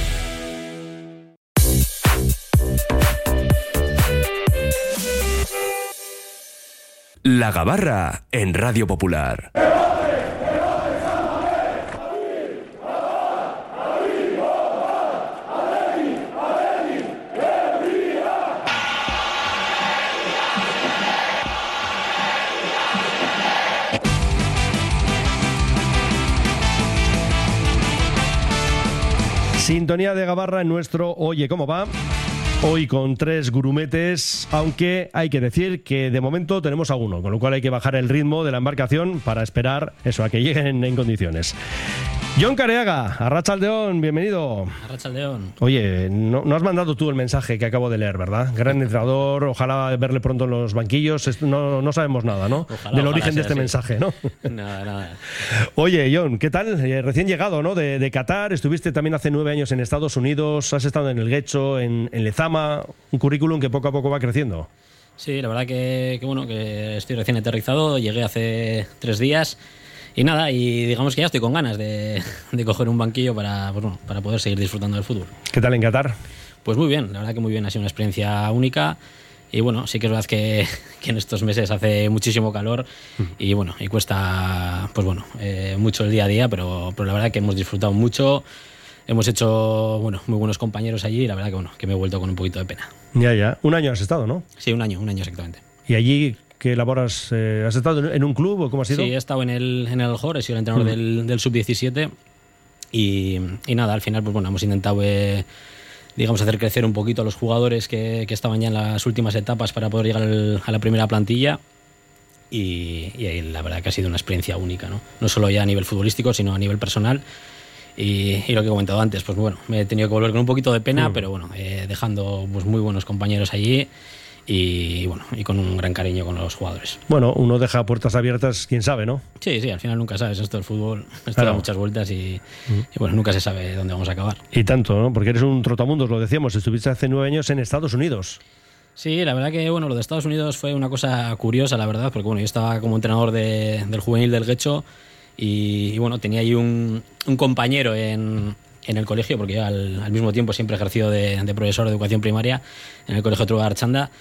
La Gabarra en Radio Popular. Sintonía de Gabarra en nuestro Oye, ¿cómo va? Hoy con tres grumetes, aunque hay que decir que de momento tenemos a uno, con lo cual hay que bajar el ritmo de la embarcación para esperar eso, a que lleguen en condiciones. Jon Careaga, Arratsaldeon, bienvenido. Arratsaldeon. Oye, no, no has mandado tú el mensaje que acabo de leer, ¿verdad? Gran entrenador, ojalá verle pronto en los banquillos. No, no sabemos nada, ¿no? Ojalá, Del ojalá origen de este así. mensaje, ¿no? Nada, nada. Oye, Jon, ¿qué tal? Eh, recién llegado, ¿no? De, de Qatar, estuviste también hace nueve años en Estados Unidos, has estado en el Guecho, en, en Lezama, un currículum que poco a poco va creciendo. Sí, la verdad que, que bueno, que estoy recién aterrizado, llegué hace tres días. Y nada, y digamos que ya estoy con ganas de, de coger un banquillo para, pues bueno, para poder seguir disfrutando del fútbol. ¿Qué tal en Qatar? Pues muy bien, la verdad que muy bien, ha sido una experiencia única. Y bueno, sí que es verdad que, que en estos meses hace muchísimo calor y bueno, y cuesta pues bueno, eh, mucho el día a día, pero, pero la verdad que hemos disfrutado mucho. Hemos hecho bueno, muy buenos compañeros allí y la verdad que bueno, que me he vuelto con un poquito de pena. Ya, ya. Un año has estado, ¿no? Sí, un año, un año exactamente. ¿Y allí qué laboras? Eh, ¿Has estado en un club o cómo ha sido? Sí, he estado en el, en el Jor, he sido el entrenador mm. del, del sub diecisiete y, y nada, al final pues bueno, hemos intentado eh, digamos hacer crecer un poquito a los jugadores que, que estaban ya en las últimas etapas para poder llegar al, a la primera plantilla y, y la verdad que ha sido una experiencia única, ¿no? No solo ya a nivel futbolístico, sino a nivel personal. Y, y lo que he comentado antes, pues bueno, me he tenido que volver con un poquito de pena, mm. pero bueno, eh, dejando pues muy buenos compañeros allí. Y bueno, y con un gran cariño con los jugadores. Bueno, uno deja puertas abiertas, quién sabe, ¿no? Sí, sí, al final nunca sabes, esto del fútbol, esto Claro. da muchas vueltas y, Mm. y bueno, nunca se sabe dónde vamos a acabar. Y tanto, ¿no? Porque eres un trotamundos, lo decíamos, estuviste hace nueve años en Estados Unidos. Sí, la verdad que bueno, lo de Estados Unidos fue una cosa curiosa, la verdad, porque bueno, yo estaba como entrenador de, del juvenil del Guecho y, y bueno, tenía ahí un, un compañero en, en el colegio, porque yo al, al mismo tiempo siempre he ejercido de, de profesor de educación primaria en el colegio Trueba Archanda.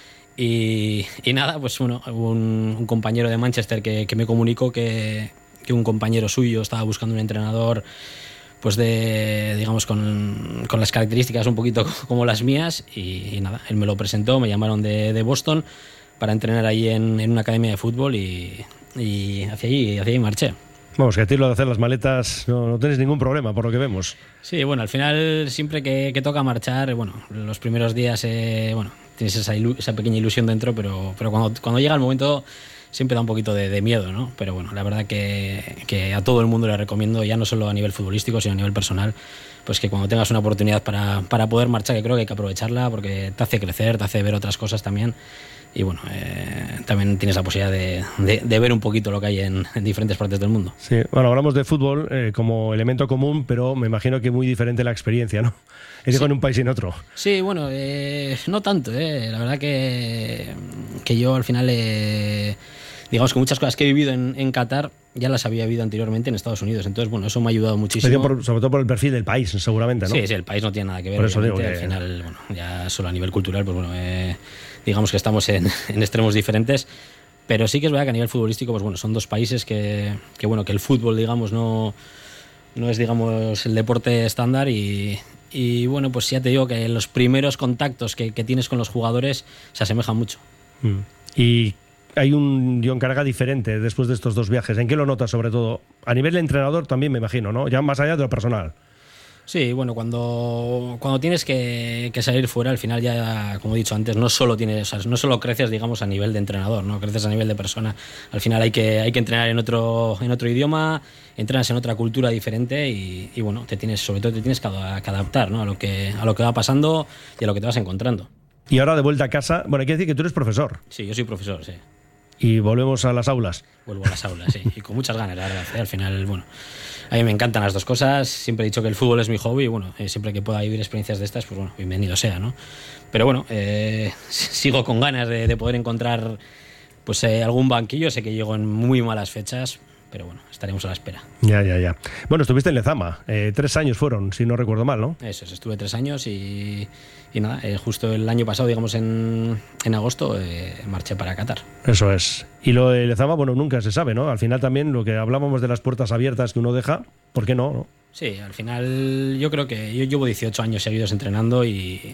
Y, y nada, pues bueno, un, un compañero de Manchester que, que me comunicó que, que un compañero suyo estaba buscando un entrenador pues de, digamos, con, con las características un poquito como las mías y, y nada, él me lo presentó, me llamaron de, de Boston para entrenar ahí en, en una academia de fútbol y, y hacia allí, hacia allí marché. Vamos, que a ti lo de hacer las maletas no, no tienes ningún problema, por lo que vemos. Sí, bueno, al final siempre que, que toca marchar, bueno, los primeros días, eh, bueno, tienes esa, ilu- esa pequeña ilusión dentro, pero, pero cuando, cuando llega el momento siempre da un poquito de, de miedo, ¿no? Pero bueno, la verdad que, que a todo el mundo le recomiendo, ya no solo a nivel futbolístico, sino a nivel personal, pues que cuando tengas una oportunidad para, para poder marchar, que creo que hay que aprovecharla porque te hace crecer, te hace ver otras cosas también. Y bueno, eh, también tienes la posibilidad de, de, de ver un poquito lo que hay en, en diferentes partes del mundo. Sí, bueno, hablamos de fútbol eh, como elemento común, pero me imagino que muy diferente la experiencia, ¿no? Es Sí. en un país y en otro. Sí, bueno, eh, no tanto, eh. La verdad que, que yo al final, eh, digamos que muchas cosas que he vivido en, en Qatar ya las había vivido anteriormente en Estados Unidos. Entonces, bueno, eso me ha ayudado muchísimo. Medio por- sobre todo por el perfil del país, seguramente, ¿no? Sí, sí, el país no tiene nada que ver. Por eso digo obviamente. que- Al final, bueno, ya solo a nivel cultural, pues bueno, eh, digamos que estamos en, en extremos diferentes. Pero sí que es verdad que a nivel futbolístico, pues bueno, son dos países que, que bueno, que el fútbol, digamos, no, no es, digamos, el deporte estándar y, y bueno, pues ya te digo que los primeros contactos que, que tienes con los jugadores se asemejan mucho. Mm. Y hay un Jon Careaga diferente después de estos dos viajes. ¿En qué lo notas sobre todo? A nivel de entrenador también me imagino, ¿no? Ya más allá de lo personal. Sí, bueno, cuando, cuando tienes que, que salir fuera, al final ya, como he dicho antes, no solo tienes, o sea, no solo creces, digamos, a nivel de entrenador, no creces a nivel de persona. Al final hay que, hay que entrenar en otro, en otro idioma, entrenas en otra cultura diferente y, y bueno, te tienes, sobre todo te tienes que, ad- que adaptar, ¿no? a lo que, a lo que va pasando y a lo que te vas encontrando. Y ahora de vuelta a casa, bueno, hay que decir que tú eres profesor. Sí, yo soy profesor, sí. Y volvemos a las aulas. Vuelvo a las aulas, sí, y con muchas ganas, la verdad. ¿eh? Al final, bueno, a mí me encantan las dos cosas. Siempre he dicho que el fútbol es mi hobby y bueno, eh, siempre que pueda vivir experiencias de estas, pues bueno, bienvenido sea, ¿no? Pero bueno, eh, sigo con ganas de, de poder encontrar pues eh, algún banquillo. Sé que llego en muy malas fechas, pero bueno, estaremos a la espera. Ya, ya, ya. Bueno, estuviste en Lezama. Eh, tres años fueron, si no recuerdo mal, ¿no? Eso es, estuve tres años y, y nada, eh, justo el año pasado, digamos en, en agosto, eh, marché para Qatar. Eso es. Y lo de Lezama, bueno, nunca se sabe, ¿no? Al final también lo que hablábamos de las puertas abiertas que uno deja, ¿por qué no? no? Sí, al final yo creo que yo llevo dieciocho años seguidos entrenando y,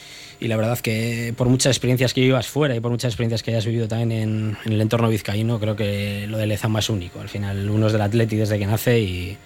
y la verdad que por muchas experiencias que vivas fuera y por muchas experiencias que hayas vivido también en, en el entorno vizcaíno, creo que lo de Lezama es único. Al final uno es del Atleti desde que nace y,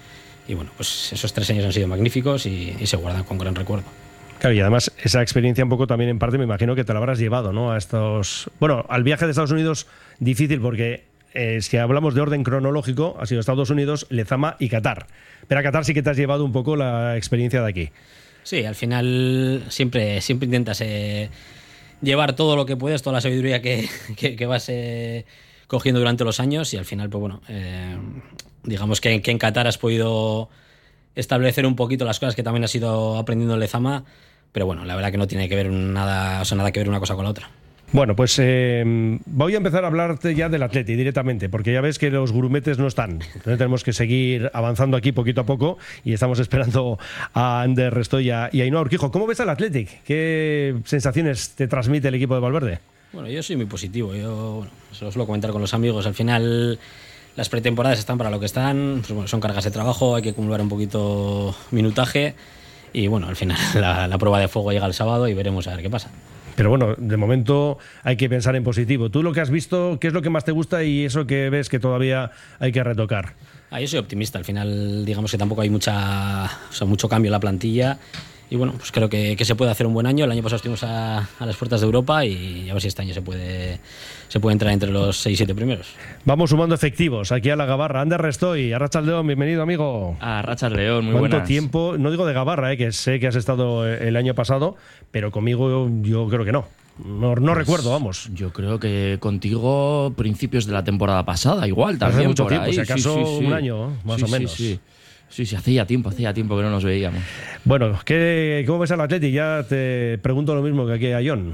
y bueno, pues esos tres años han sido magníficos y, y se guardan con gran recuerdo. Claro, y además esa experiencia un poco también en parte me imagino que te la habrás llevado, ¿no? A estos... Bueno, al viaje de Estados Unidos difícil porque eh, si hablamos de orden cronológico ha sido Estados Unidos, Lezama y Qatar. Pero a Qatar sí que te has llevado un poco la experiencia de aquí. Sí, al final siempre, siempre intentas eh, llevar todo lo que puedes, toda la sabiduría que, que, que vas eh, cogiendo durante los años y al final, pues bueno, eh, digamos que, que en Qatar has podido establecer un poquito las cosas que también has ido aprendiendo en Lezama, pero bueno, la verdad que no tiene que ver nada, o sea, nada que ver una cosa con la otra. Bueno, pues eh, voy a empezar a hablarte ya del Atleti directamente, porque ya ves que los grumetes no están. Entonces tenemos que seguir avanzando aquí poquito a poco y estamos esperando a Ander Restoya y a Ainhoa Urquijo. ¿Cómo ves al Athletic? ¿Qué sensaciones te transmite el equipo de Valverde? Bueno, yo soy muy positivo. Yo bueno, se lo suelo comentar con los amigos. Al final las pretemporadas están para lo que están. Pues bueno, son cargas de trabajo, hay que acumular un poquito minutaje y bueno, al final la, la prueba de fuego llega el sábado y veremos a ver qué pasa. Pero bueno, de momento hay que pensar en positivo. ¿Tú lo que has visto, qué es lo que más te gusta y eso que ves que todavía hay que retocar? Ah, yo soy optimista. Al final, digamos que tampoco hay mucha, o sea, mucho cambio en la plantilla. Y bueno, pues creo que, que se puede hacer un buen año. El año pasado estuvimos a, a las puertas de Europa y a ver si este año se puede, se puede entrar entre los seis siete primeros. Vamos sumando efectivos aquí a la Gabarra. Ander Restoy, Arratsaldeon, bienvenido, amigo. Arratsaldeon, muy buenas. ¿Cuánto buenas. tiempo? No digo de Gabarra, eh, que sé que has estado el año pasado, pero conmigo yo creo que no. No, no pues recuerdo, vamos. Yo creo que contigo principios de la temporada pasada, igual, también. Hace mucho por tiempo, ahí. si acaso sí, sí, sí. un año, más sí, o menos. Sí, sí. Sí, sí, hacía tiempo, hacía tiempo que no nos veíamos. Bueno, ¿qué, ¿cómo ves al Atleti? Ya te pregunto lo mismo que aquí a John.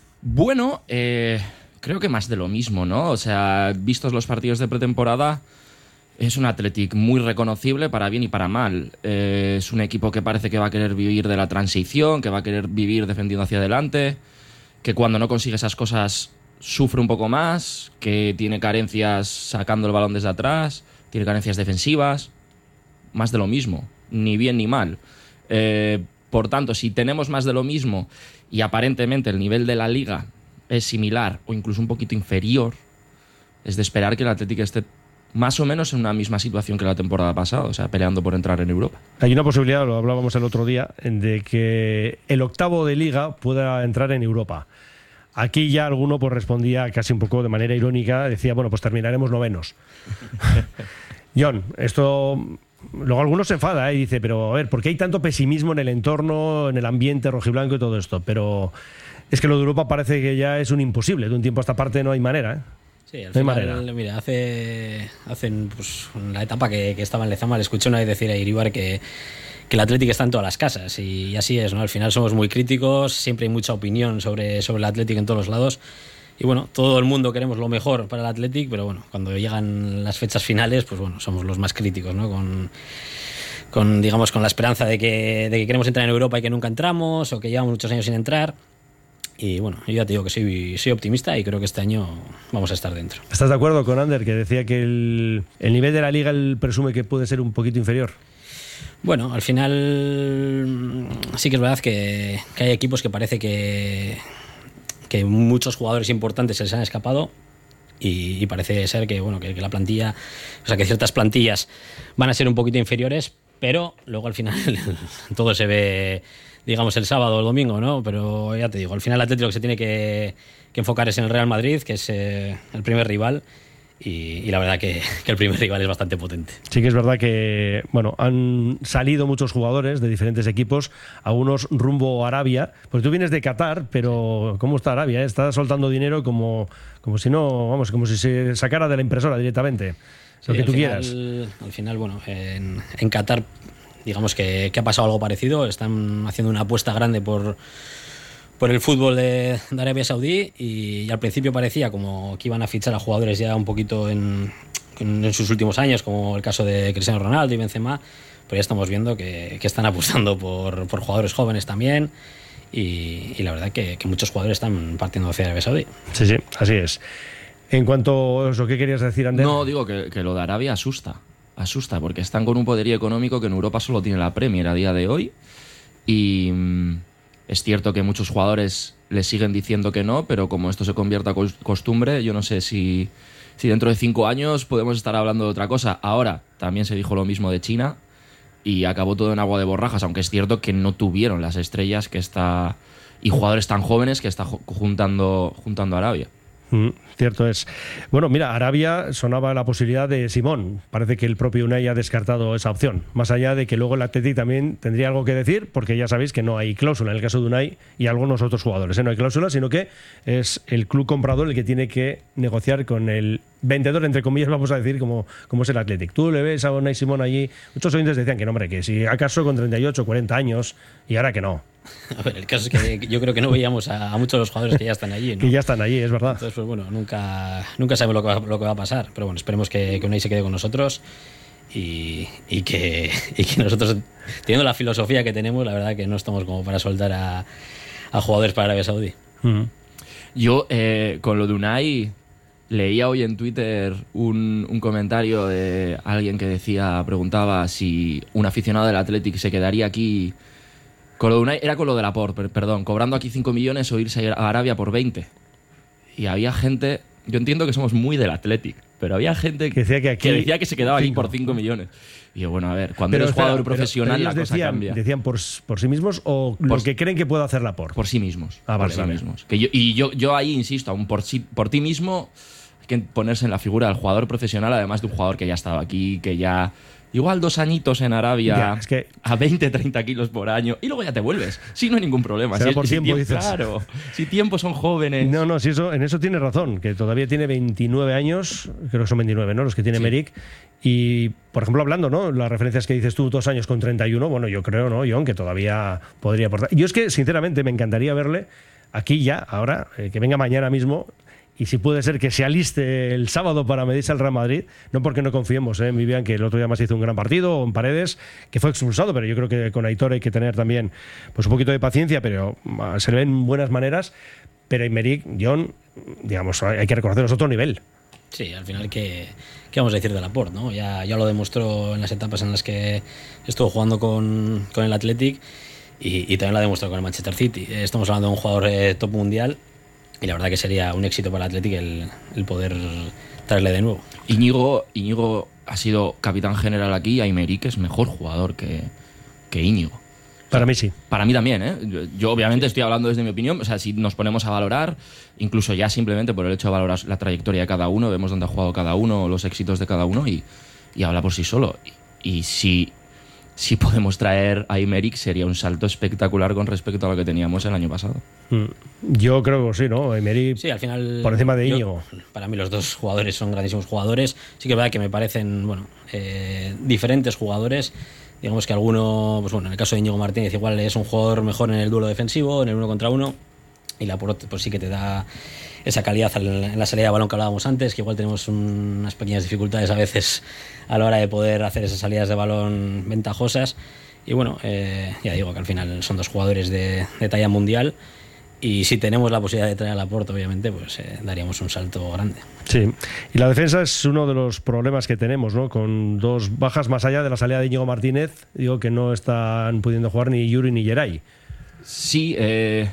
Bueno, eh, creo que más de lo mismo, ¿no? O sea, vistos los partidos de pretemporada, es un Athletic muy reconocible para bien y para mal. Eh, es un equipo que parece que va a querer vivir de la transición, que va a querer vivir defendiendo hacia adelante, que cuando no consigue esas cosas sufre un poco más, que tiene carencias sacando el balón desde atrás, tiene carencias defensivas. Más de lo mismo, ni bien ni mal. Eh, por tanto, si tenemos más de lo mismo y aparentemente el nivel de la Liga es similar o incluso un poquito inferior, es de esperar que el Athletic esté más o menos en una misma situación que la temporada pasada, o sea, peleando por entrar en Europa. Hay una posibilidad, lo hablábamos el otro día, de que el octavo de Liga pueda entrar en Europa. Aquí ya alguno pues respondía casi un poco de manera irónica, decía, bueno, pues terminaremos novenos. John, esto... Luego algunos se enfada ¿eh? y dice, pero a ver, ¿por qué hay tanto pesimismo en el entorno, en el ambiente rojiblanco y todo esto? Pero es que lo de Europa parece que ya es un imposible. De un tiempo a esta parte no hay manera, ¿eh? Sí, al no hay final, manera. Mira, hace, hace pues, en la etapa que, que estaba en Lezama, le escuché una vez decir a Iribar que, que el Athletic está en todas las casas y, y así es, ¿no? Al final somos muy críticos, siempre hay mucha opinión sobre, sobre el Athletic en todos los lados. Y bueno, todo el mundo queremos lo mejor para el Athletic, pero bueno, cuando llegan las fechas finales, pues bueno, somos los más críticos, ¿no? Con, con digamos, con la esperanza de que, de que queremos entrar en Europa y que nunca entramos, o que llevamos muchos años sin entrar. Y bueno, yo ya te digo que soy, soy optimista y creo que este año vamos a estar dentro. ¿Estás de acuerdo con Ander, que decía que el, el nivel de la Liga él presume que puede ser un poquito inferior? Bueno, al final sí que es verdad que, que hay equipos que parece que... que muchos jugadores importantes se les han escapado y, y parece ser que bueno que, que la plantilla, o sea que ciertas plantillas van a ser un poquito inferiores, pero luego al final todo se ve, digamos, el sábado o el domingo, ¿no? Pero ya te digo, al final el Atlético que se tiene que, que enfocar es en el Real Madrid, que es eh, el primer rival. Y, y la verdad que, que el primer rival es bastante potente. Sí que es verdad que bueno han salido muchos jugadores de diferentes equipos, algunos rumbo a Arabia, porque tú vienes de Qatar, pero ¿cómo está Arabia? Está soltando dinero como, como si no, vamos, como si se sacara de la impresora directamente. Sí, lo que tú final, quieras. Al final, bueno, en, en Qatar digamos que, que ha pasado algo parecido, están haciendo una apuesta grande por... por el fútbol de, de Arabia Saudí y, y al principio parecía como que iban a fichar a jugadores ya un poquito en, en, en sus últimos años, como el caso de Cristiano Ronaldo y Benzema, pero ya estamos viendo que, que están apostando por, por jugadores jóvenes también y, y la verdad que, que muchos jugadores están partiendo hacia Arabia Saudí. Sí, sí, así es. En cuanto a eso, ¿qué querías decir, Ander? No, digo que, que lo de Arabia asusta, asusta, porque están con un poderío económico que en Europa solo tiene la Premier a día de hoy y... Es cierto que muchos jugadores le siguen diciendo que no, pero como esto se convierta en costumbre, yo no sé si, si dentro de cinco años podemos estar hablando de otra cosa. Ahora, también se dijo lo mismo de China, y acabó todo en agua de borrajas, aunque es cierto que no tuvieron las estrellas que está y jugadores tan jóvenes que está juntando, juntando Arabia. Mm, cierto es. Bueno, mira, Arabia sonaba la posibilidad de Simón. Parece que el propio Unai ha descartado esa opción. Más allá de que luego el Athletic también tendría algo que decir, porque ya sabéis que no hay cláusula en el caso de Unai y algunos otros jugadores. ¿eh? No hay cláusula, sino que es el club comprador el que tiene que negociar con el vendedor, entre comillas, vamos a decir, como, como es el Athletic. Tú le ves a Unai Simón allí. Muchos oyentes decían que no, hombre, que si acaso con treinta y ocho, cuarenta años, y ahora que no. A ver, el caso es que yo creo que no veíamos a, a muchos de los jugadores que ya están allí, ¿no? Que ya están allí, es verdad. Entonces, pues bueno, nunca, nunca sabemos lo que, va, lo que va a pasar. Pero bueno, esperemos que, que Unai se quede con nosotros y, y, que, y que nosotros, teniendo la filosofía que tenemos, la verdad que no estamos como para soltar a, a jugadores para Arabia Saudí. Uh-huh. Yo, eh, con lo de Unai, leía hoy en Twitter un, un comentario de alguien que decía, preguntaba si un aficionado del Athletic se quedaría aquí. Con lo de Unai, era con lo de Laporte, perdón, cobrando aquí cinco millones o irse a Arabia por veinte. Y había gente, yo entiendo que somos muy del Athletic, pero había gente que decía que, aquí que, decía que se quedaba cinco. Aquí por cinco millones. Y yo, bueno, a ver, cuando pero eres espera, jugador profesional pero, pero la cosa decían, cambia. ¿Decían por, por sí mismos o por, lo que creen que puede hacer Laporte? Por sí mismos. Ah, por vale, sí vale. mismos. Que yo, y yo, yo ahí insisto, aún por, sí, por ti mismo hay que ponerse en la figura del jugador profesional, además de un jugador que ya estaba aquí, que ya... Igual dos añitos en Arabia, ya, es que a veinte, treinta kilos por año, y luego ya te vuelves. Sí, no hay ningún problema. Será si, por si tiempo, tiempo, dices. Claro, si tiempo son jóvenes. No, no, si eso, en eso tiene razón, que todavía tiene veintinueve años, creo que son veintinueve, ¿no? Los que tiene sí. Meric. Y, por ejemplo, hablando, ¿no? Las referencias que dices tú, dos años con treinta y uno, bueno, yo creo, ¿no, John? Que todavía podría aportar. Yo es que, sinceramente, me encantaría verle aquí ya, ahora, eh, que venga mañana mismo. Y si puede ser que se aliste el sábado para medirse al Real Madrid, no porque no confiemos ¿eh? en Vivian, que el otro día más hizo un gran partido, o en Paredes, que fue expulsado, pero yo creo que con Aitor hay que tener también pues un poquito de paciencia, pero se le ven buenas maneras. Pero Aymeric, John, digamos, hay que reconocerlos otro nivel. Sí, al final, ¿qué, qué vamos a decir de Laporte, ¿no? Ya, ya lo demostró en las etapas en las que estuvo jugando con, con el Athletic y, y también lo ha demostrado con el Manchester City. Estamos hablando de un jugador eh, top mundial. Y la verdad que sería un éxito para el Athletic el, el poder traerle de nuevo. Íñigo, Íñigo ha sido capitán general aquí y Aymeric es mejor jugador que, que Íñigo. Para mí sí. Para mí también, ¿eh? Yo, yo obviamente sí. estoy hablando desde mi opinión. O sea, si nos ponemos a valorar, incluso ya simplemente por el hecho de valorar la trayectoria de cada uno, vemos dónde ha jugado cada uno, los éxitos de cada uno y, y habla por sí solo. Y, y si... Si podemos traer a Aymeric sería un salto espectacular con respecto a lo que teníamos el año pasado. Yo creo que sí, ¿no? Aymeric sí, al final, por encima de Íñigo. Yo, para mí los dos jugadores son grandísimos jugadores. Sí que es verdad que me parecen bueno, eh, diferentes jugadores. Digamos que alguno, pues bueno, en el caso de Íñigo Martínez igual es un jugador mejor en el duelo defensivo, en el uno contra uno. Y Laporte pues sí que te da esa calidad en la salida de balón que hablábamos antes, que igual tenemos un, unas pequeñas dificultades a veces a la hora de poder hacer esas salidas de balón ventajosas. Y bueno, eh, ya digo que al final son dos jugadores de, de talla mundial y si tenemos la posibilidad de traer a Laporte, obviamente, pues eh, daríamos un salto grande. Sí, y la defensa es uno de los problemas que tenemos, ¿no? Con dos bajas más allá de la salida de Íñigo Martínez, digo que no están pudiendo jugar ni Yuri ni Geray. Sí, eh...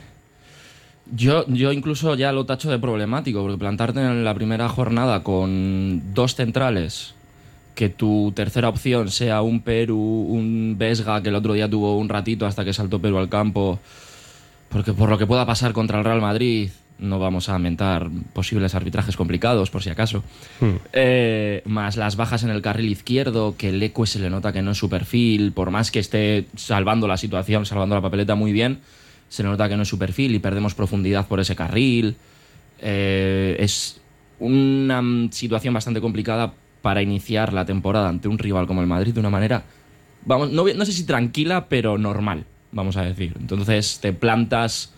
Yo, yo incluso ya lo tacho de problemático, porque plantarte en la primera jornada con dos centrales, que tu tercera opción sea un Perú, un Vesga, que el otro día tuvo un ratito hasta que saltó Perú al campo, porque por lo que pueda pasar contra el Real Madrid, no vamos a aumentar posibles arbitrajes complicados, por si acaso, hmm. eh, más las bajas en el carril izquierdo, que el Leque se le nota que no es su perfil, por más que esté salvando la situación, salvando la papeleta muy bien, se nota que no es su perfil y perdemos profundidad por ese carril. Eh, es una situación bastante complicada para iniciar la temporada ante un rival como el Madrid de una manera, vamos, no, no sé si tranquila, pero normal, vamos a decir. Entonces te plantas,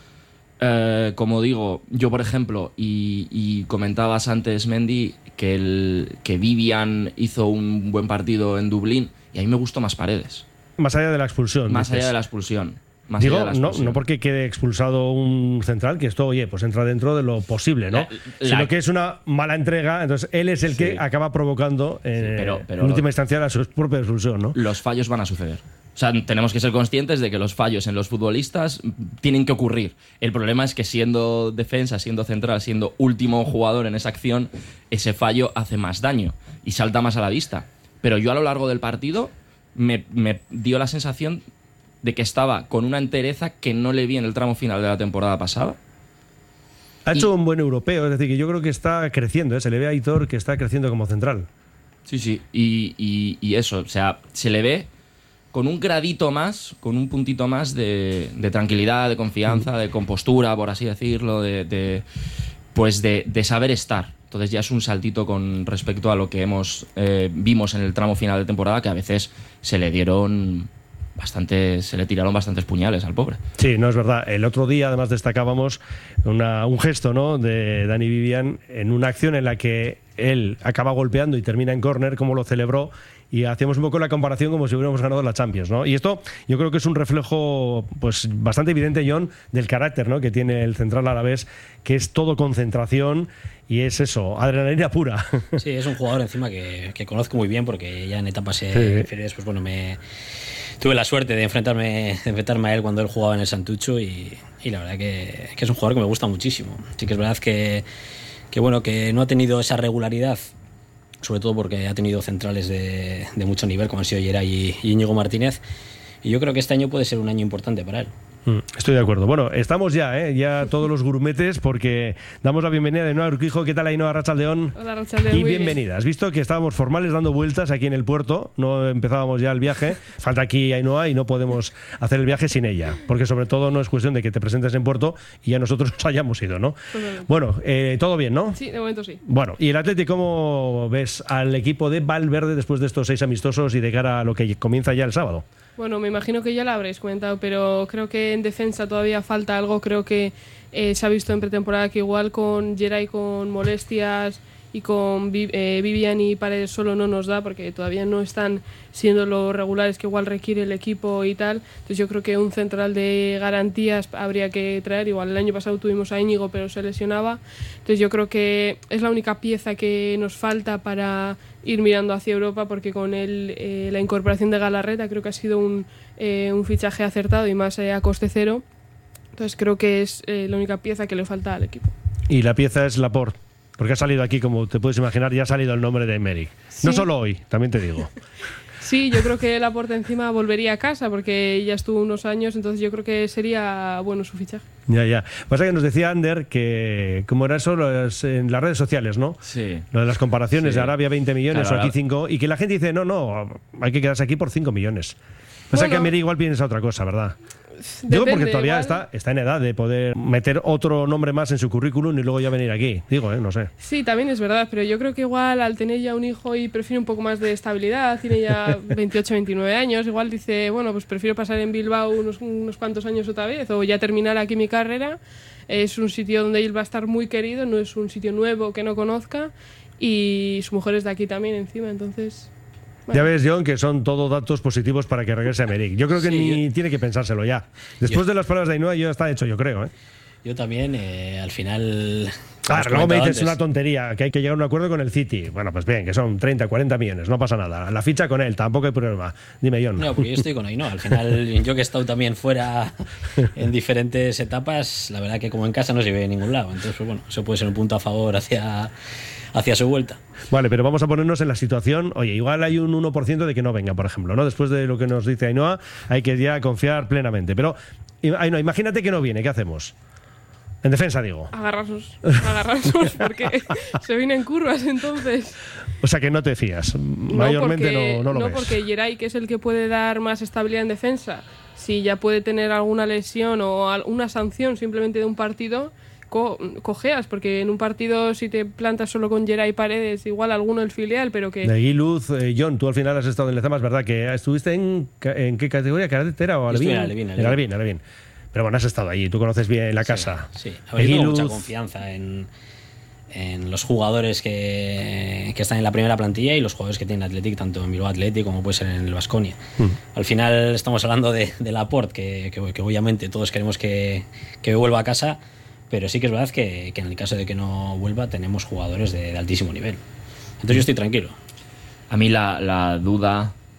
eh, como digo, yo por ejemplo, y, y comentabas antes, Mendy, que, el, que Vivian hizo un buen partido en Dublín y a mí me gustó más Paredes. Más allá de la expulsión. Más dices. allá de la expulsión. Más Digo, no, no porque quede expulsado un central, que esto, oye, pues entra dentro de lo posible, ¿no? La, la, Sino que es una mala entrega, entonces él es el sí. que acaba provocando eh, sí, pero, pero en última instancia la su propia expulsión, ¿no? Los fallos van a suceder. O sea, tenemos que ser conscientes de que los fallos en los futbolistas tienen que ocurrir. El problema es que siendo defensa, siendo central, siendo último jugador en esa acción, ese fallo hace más daño y salta más a la vista. Pero yo a lo largo del partido me, me dio la sensación de que estaba con una entereza que no le vi en el tramo final de la temporada pasada. Ha hecho y, un buen europeo, es decir, que yo creo que está creciendo, ¿eh? Se le ve a Aitor que está creciendo como central. Sí, sí, y, y, y eso, o sea, se le ve con un gradito más, con un puntito más de, de tranquilidad, de confianza, de compostura, por así decirlo, de, de pues de, de saber estar. Entonces ya es un saltito con respecto a lo que hemos eh, vimos en el tramo final de temporada, que a veces se le dieron bastante, se le tiraron bastantes puñales al pobre. Sí, no, es verdad. El otro día además destacábamos una, un gesto, ¿no?, de Dani Vivian en una acción en la que él acaba golpeando y termina en córner, como lo celebró, y hacíamos un poco la comparación como si hubiéramos ganado la Champions, ¿no? Y esto yo creo que es un reflejo pues bastante evidente, John, del carácter, ¿no?, que tiene el central alavés, que es todo concentración y es eso, adrenalina pura. Sí, es un jugador encima que, que conozco muy bien, porque ya en etapas eh, sí. inferiores, pues bueno, me tuve la suerte de enfrentarme, de enfrentarme a él cuando él jugaba en el Santucho, y, y la verdad que, que es un jugador que me gusta muchísimo. Sí que es verdad que, que bueno, que no ha tenido esa regularidad, sobre todo porque ha tenido centrales de, de mucho nivel, como han sido Geray y Íñigo Martínez, y yo creo que este año puede ser un año importante para él. Estoy de acuerdo. Bueno, estamos ya, ¿eh? Ya todos los gourmetes, porque damos la bienvenida de Ainhoa Urquijo. ¿Qué tal, Ainhoa? Arratsaldeón. Hola, Arratsaldeón. Y bienvenida. Bien. Has visto que estábamos formales dando vueltas aquí en el puerto, no empezábamos ya el viaje. Falta aquí Ainhoa y no podemos hacer el viaje sin ella, porque sobre todo no es cuestión de que te presentes en puerto y ya nosotros nos hayamos ido, ¿no? Bueno, eh, todo bien, ¿no? Sí, de momento sí. Bueno, ¿y el Atleti cómo ves al equipo de Valverde después de estos seis amistosos y de cara a lo que comienza ya el sábado? Bueno, me imagino que ya lo habréis comentado, pero creo que en defensa todavía falta algo. Creo que eh, se ha visto en pretemporada que igual con Geray con molestias y con eh, Vivian y Paredes solo no nos da, porque todavía no están siendo los regulares que igual requiere el equipo y tal. Entonces yo creo que un central de garantías habría que traer. Igual el año pasado tuvimos a Íñigo, pero se lesionaba. Entonces yo creo que es la única pieza que nos falta para ir mirando hacia Europa, porque con el, eh, la incorporación de Galarreta creo que ha sido un, eh, un fichaje acertado y más eh, a coste cero. Entonces creo que es eh, la única pieza que le falta al equipo. Y la pieza es Laporte, porque ha salido aquí, como te puedes imaginar, ya ha salido el nombre de Emerick. ¿Sí? No solo hoy, también te digo. Sí, yo creo que Laporte encima volvería a casa, porque ya estuvo unos años, entonces yo creo que sería bueno su fichaje. Ya, ya. Pasa que nos decía Ander que, como era eso en las redes sociales, ¿no? Sí. Lo de las comparaciones, sí. de Arabia veinte millones, claro, o aquí cinco, y que la gente dice, no, no, hay que quedarse aquí por cinco millones. Pasa bueno, que Emerick igual piensa otra cosa, ¿verdad? Depende, Digo porque todavía igual. está, está en edad de poder meter otro nombre más en su currículum y luego ya venir aquí. Digo, ¿eh? No sé. Sí, también es verdad, pero yo creo que igual al tener ya un hijo y prefiere un poco más de estabilidad, tiene ya veintiocho, veintinueve años, igual dice, bueno, pues prefiero pasar en Bilbao unos, unos cuantos años otra vez, o ya terminar aquí mi carrera. Es un sitio donde él va a estar muy querido, no es un sitio nuevo que no conozca, y su mujer es de aquí también encima, entonces... Bueno. Ya ves, John, que son todos datos positivos para que regrese a Emerick. Yo creo que sí, ni yo... tiene que pensárselo ya. Después yo... de las palabras de Ainhoa, ya está hecho, yo creo, ¿eh? Yo también, eh, al final... Claro, luego me dices antes. Una tontería, que hay que llegar a un acuerdo con el City. Bueno, pues bien, que son treinta, cuarenta millones, no pasa nada. La ficha con él, tampoco hay problema. Dime, John. No, porque yo estoy con Ainhoa. Al final, yo que he estado también fuera en diferentes etapas, la verdad que como en casa no se ve de ningún lado. Entonces, pues bueno, eso puede ser un punto a favor hacia... hacia su vuelta. Vale, pero vamos a ponernos en la situación. Oye, igual hay un uno por ciento de que no venga, por ejemplo, ¿no? Después de lo que nos dice Ainhoa, hay que ya confiar plenamente. Pero, Ainhoa, imagínate que no viene, ¿qué hacemos? En defensa, digo. Agarrarnos, agarrarnos, porque se vienen curvas entonces. O sea que no te fías, no mayormente porque, no, no lo no ves. No, porque Geray, que es el que puede dar más estabilidad en defensa, si ya puede tener alguna lesión o una sanción simplemente de un partido... Co cojeas, porque en un partido si te plantas solo con Geray Paredes, igual alguno del filial, pero que... De Guiluz, eh, John, tú al final has estado en Lezama, es verdad que estuviste en, ¿en qué categoría? ¿Caratera o Alevín? En Alevín, en Alevín, Alevín. Pero bueno, has estado allí, tú conoces bien la casa. Sí, sí. A ver, yo tengo mucha confianza en, en los jugadores que, que están en la primera plantilla y los jugadores que tienen Athletic, tanto en Bilbao Athletic como puede ser en el Baskonia. Hmm. Al final estamos hablando de, de Laporte, que, que, que obviamente todos queremos que, que vuelva a casa. Pero sí que es verdad que, que en el caso de que no vuelva tenemos jugadores de, de altísimo nivel. Entonces yo estoy tranquilo. A mí la, la duda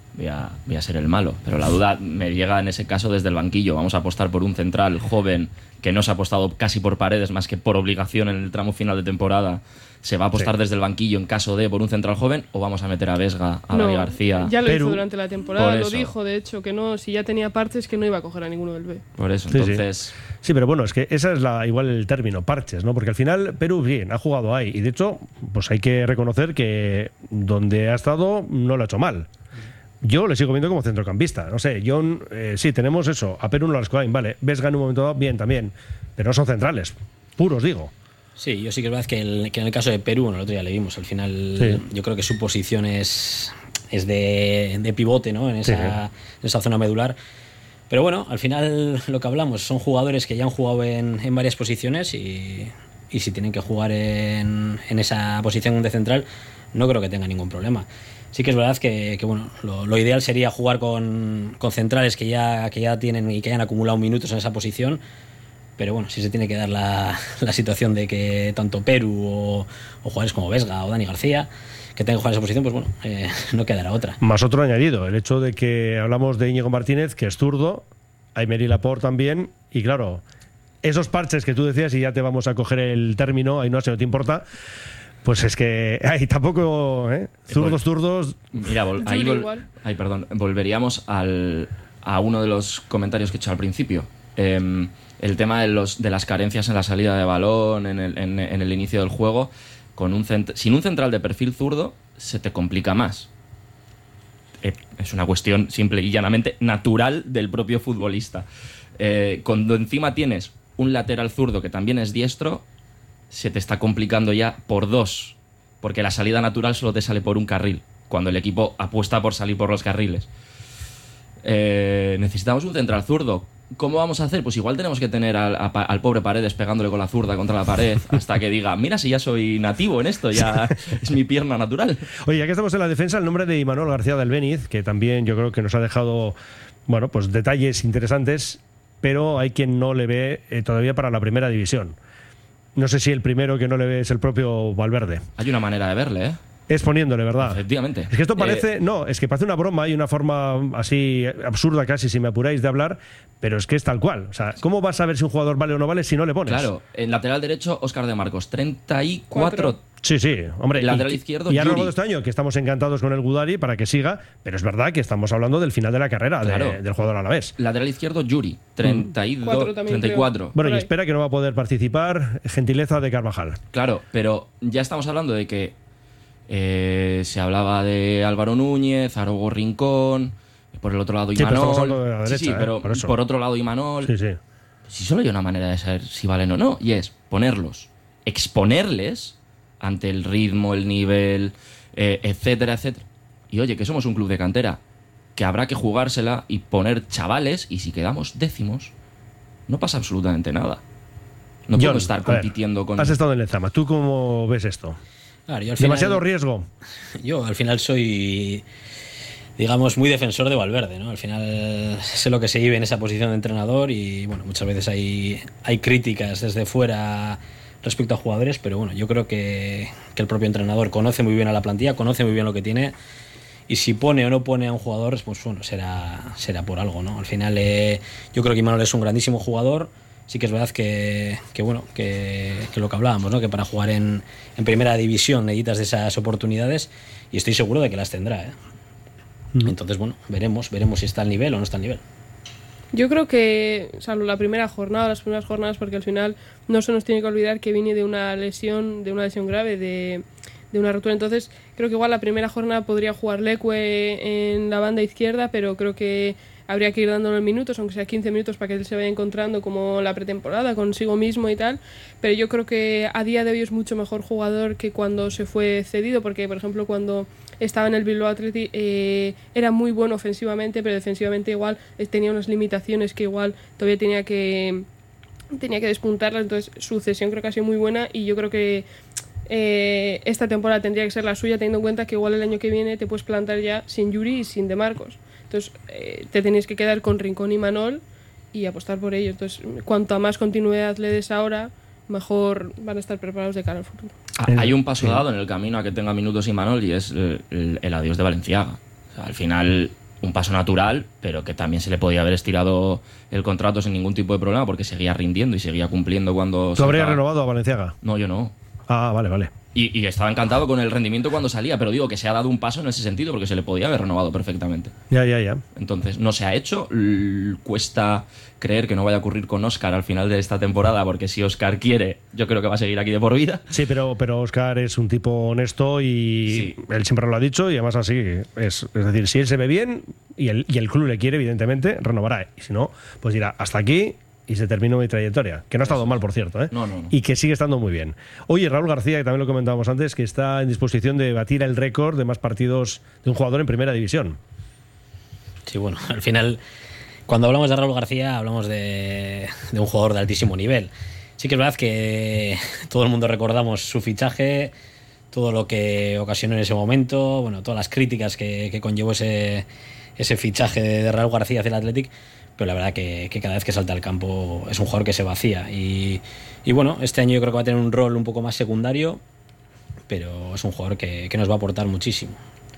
voy a, voy a ser el malo. Pero la duda me llega en ese caso desde el banquillo. Vamos a apostar por un central joven que no se ha apostado casi por Paredes, más que por obligación en el tramo final de temporada. ¿Se va a apostar sí. desde el banquillo en caso de por un central joven o vamos a meter a Vesga, a no, Dani García? Ya lo Perú. hizo durante la temporada, lo dijo, de hecho, que no, si ya tenía parches, que no iba a coger a ninguno del B. Por eso, sí, entonces... Sí. sí, pero bueno, es que esa es la igual el término, parches, ¿no? Porque al final Perú, bien, ha jugado ahí y de hecho, pues hay que reconocer que donde ha estado no lo ha hecho mal. Yo le sigo viendo como centrocampista. No sé, John, eh, sí, tenemos eso. A Perú no lo Lascoain, vale. Vesga en un momento dado, bien también. Pero no son centrales. Puros, digo. Sí, yo sí que es verdad que, el, que en el caso de Perú, bueno, el otro día le vimos, al final sí. yo creo que su posición es, es de, de pivote, ¿no? En esa, sí. en esa zona medular. Pero bueno, al final lo que hablamos, son jugadores que ya han jugado en, en varias posiciones y, y si tienen que jugar en, en esa posición de central, no creo que tenga ningún problema. Sí que es verdad que, que bueno, lo, lo ideal sería jugar con, con centrales que ya, que ya tienen y que hayan acumulado minutos en esa posición, pero bueno, si se tiene que dar la, la situación de que tanto Perú o, o jugadores como Vesga o Dani García que tengan que jugar en esa posición, pues bueno, eh, no quedará otra. Más otro añadido, el hecho de que hablamos de Íñigo Martínez, que es zurdo, Aymeri Laporte también, y claro, esos parches que tú decías, y ya te vamos a coger el término, ahí no, si no te importa. Pues es que ay, tampoco, ¿eh? Zurdos, zurdos. Mira, vol- ahí, vol- ay, perdón, volveríamos al, a uno de los comentarios que he hecho al principio. Eh, el tema de, los, de las carencias en la salida de balón, en el, en, en el inicio del juego. Con un cent- sin un central de perfil zurdo, se te complica más. Eh, es una cuestión simple y llanamente natural del propio futbolista. Eh, cuando encima tienes un lateral zurdo que también es diestro, se te está complicando ya por dos, porque la salida natural solo te sale por un carril, cuando el equipo apuesta por salir por los carriles. Eh, necesitamos un central zurdo. ¿Cómo vamos a hacer? Pues igual tenemos que tener al, a, al pobre Paredes pegándole con la zurda contra la pared hasta que diga, mira, si ya soy nativo en esto, ya es mi pierna natural. Oye, ya que estamos en la defensa, el nombre de Imanol García del Beniz, que también yo creo que nos ha dejado, bueno, pues detalles interesantes, pero hay quien no le ve eh, todavía para la primera división. No sé si el primero que no le ve es el propio Valverde. Hay una manera de verle, ¿eh? Es poniéndole, ¿verdad? Efectivamente. Es que esto parece... Eh, no, es que parece una broma y una forma así absurda casi, si me apuráis, de hablar, pero es que es tal cual. O sea, ¿cómo vas a ver si un jugador vale o no vale si no le pones? Claro, en lateral derecho, Óscar de Marcos, treinta y cuatro. Sí, sí, hombre. El lateral y, izquierdo, y a lo largo de este año, que estamos encantados con el Gudari para que siga, pero es verdad que estamos hablando del final de la carrera claro. de, del jugador alavés. Lateral izquierdo, Yuri, treinta y dos, treinta y cuatro. Bueno, y espera que no va a poder participar, gentileza de Carvajal. Claro, pero ya estamos hablando de que eh, se hablaba de Álvaro Núñez, Arogo Rincón, por el otro lado Imanol. Sí, pero, de la derecha, sí, sí, pero eh, por, por otro lado Imanol. Sí, sí. Si solo hay una manera de saber si valen o no, y es ponerlos, exponerles ante el ritmo, el nivel, eh, etcétera, etcétera. Y oye, que somos un club de cantera, que habrá que jugársela y poner chavales, y si quedamos décimos, no pasa absolutamente nada. No John, puedo estar compitiendo ver, con... Has estado en Lezama, ¿tú cómo ves esto? Claro, yo al ¿Demasiado final, riesgo? Yo al final soy, digamos, muy defensor de Valverde, ¿no? Al final sé lo que se vive en esa posición de entrenador y, bueno, muchas veces hay, hay críticas desde fuera respecto a jugadores, pero bueno, yo creo que, que el propio entrenador conoce muy bien a la plantilla, conoce muy bien lo que tiene y si pone o no pone a un jugador, pues bueno, será, será por algo, ¿no? Al final eh, yo creo que Imanol es un grandísimo jugador. Sí que es verdad que, que bueno, que, que lo que hablábamos, ¿no? Que para jugar en, en primera división necesitas de esas oportunidades y estoy seguro de que las tendrá, ¿eh? Mm. Entonces, bueno, veremos, veremos si está al nivel o no está al nivel. Yo creo que, salvo la primera jornada, las primeras jornadas, porque al final no se nos tiene que olvidar que viene de una lesión, de una lesión grave, de, de una rotura. Entonces, creo que igual la primera jornada podría jugar Leque en la banda izquierda, pero creo que habría que ir dándole minutos, aunque sea quince minutos, para que él se vaya encontrando como la pretemporada consigo mismo y tal. Pero yo creo que a día de hoy es mucho mejor jugador que cuando se fue cedido, porque, por ejemplo, cuando estaba en el Bilbao Athletic eh, era muy bueno ofensivamente, pero defensivamente igual eh, tenía unas limitaciones que igual todavía tenía que tenía que despuntarlas. Entonces su cesión creo que ha sido muy buena y yo creo que eh, esta temporada tendría que ser la suya, teniendo en cuenta que igual el año que viene te puedes plantar ya sin Yuri y sin De Marcos. Entonces eh, te tenéis que quedar con Rincón y Manol y apostar por ello. Entonces, cuanto a más continuidad le des ahora, mejor van a estar preparados de cara al futuro. Ah, hay un paso dado en el camino a que tenga minutos Imanol y es el, el, el adiós de Valenciaga. O sea, al final un paso natural, pero que también se le podía haber estirado el contrato sin ningún tipo de problema porque seguía rindiendo y seguía cumpliendo cuando... ¿Tú habrías renovado a Valenciaga? No, yo no. Ah, vale, vale. Y, y estaba encantado con el rendimiento cuando salía, pero digo que se ha dado un paso en ese sentido porque se le podía haber renovado perfectamente. Ya, ya, ya. Entonces, no se ha hecho. L- cuesta creer que no vaya a ocurrir con Óscar al final de esta temporada, porque si Óscar quiere, yo creo que va a seguir aquí de por vida. Sí, pero, pero Óscar es un tipo honesto y sí. Él siempre lo ha dicho y además así es. Es decir, si él se ve bien y el, y el club le quiere, evidentemente, renovará. Y si no, pues dirá hasta aquí y se terminó mi trayectoria, que no ha estado mal, por cierto, ¿eh? No, no, no. Y que sigue estando muy bien. Oye, Raúl García, que también lo comentábamos antes, que está en disposición de batir el récord de más partidos de un jugador en primera división. Sí, bueno, al final, cuando hablamos de Raúl García, hablamos de, de un jugador de altísimo nivel. Sí que es verdad que todo el mundo recordamos su fichaje, todo lo que ocasionó en ese momento, bueno, todas las críticas que, que conllevó ese, ese fichaje de Raúl García hacia el Athletic. Pero la verdad que, que cada vez que salta al campo es un jugador que se vacía. Y, y bueno, este año yo creo que va a tener un rol un poco más secundario, pero es un jugador que, que nos va a aportar muchísimo.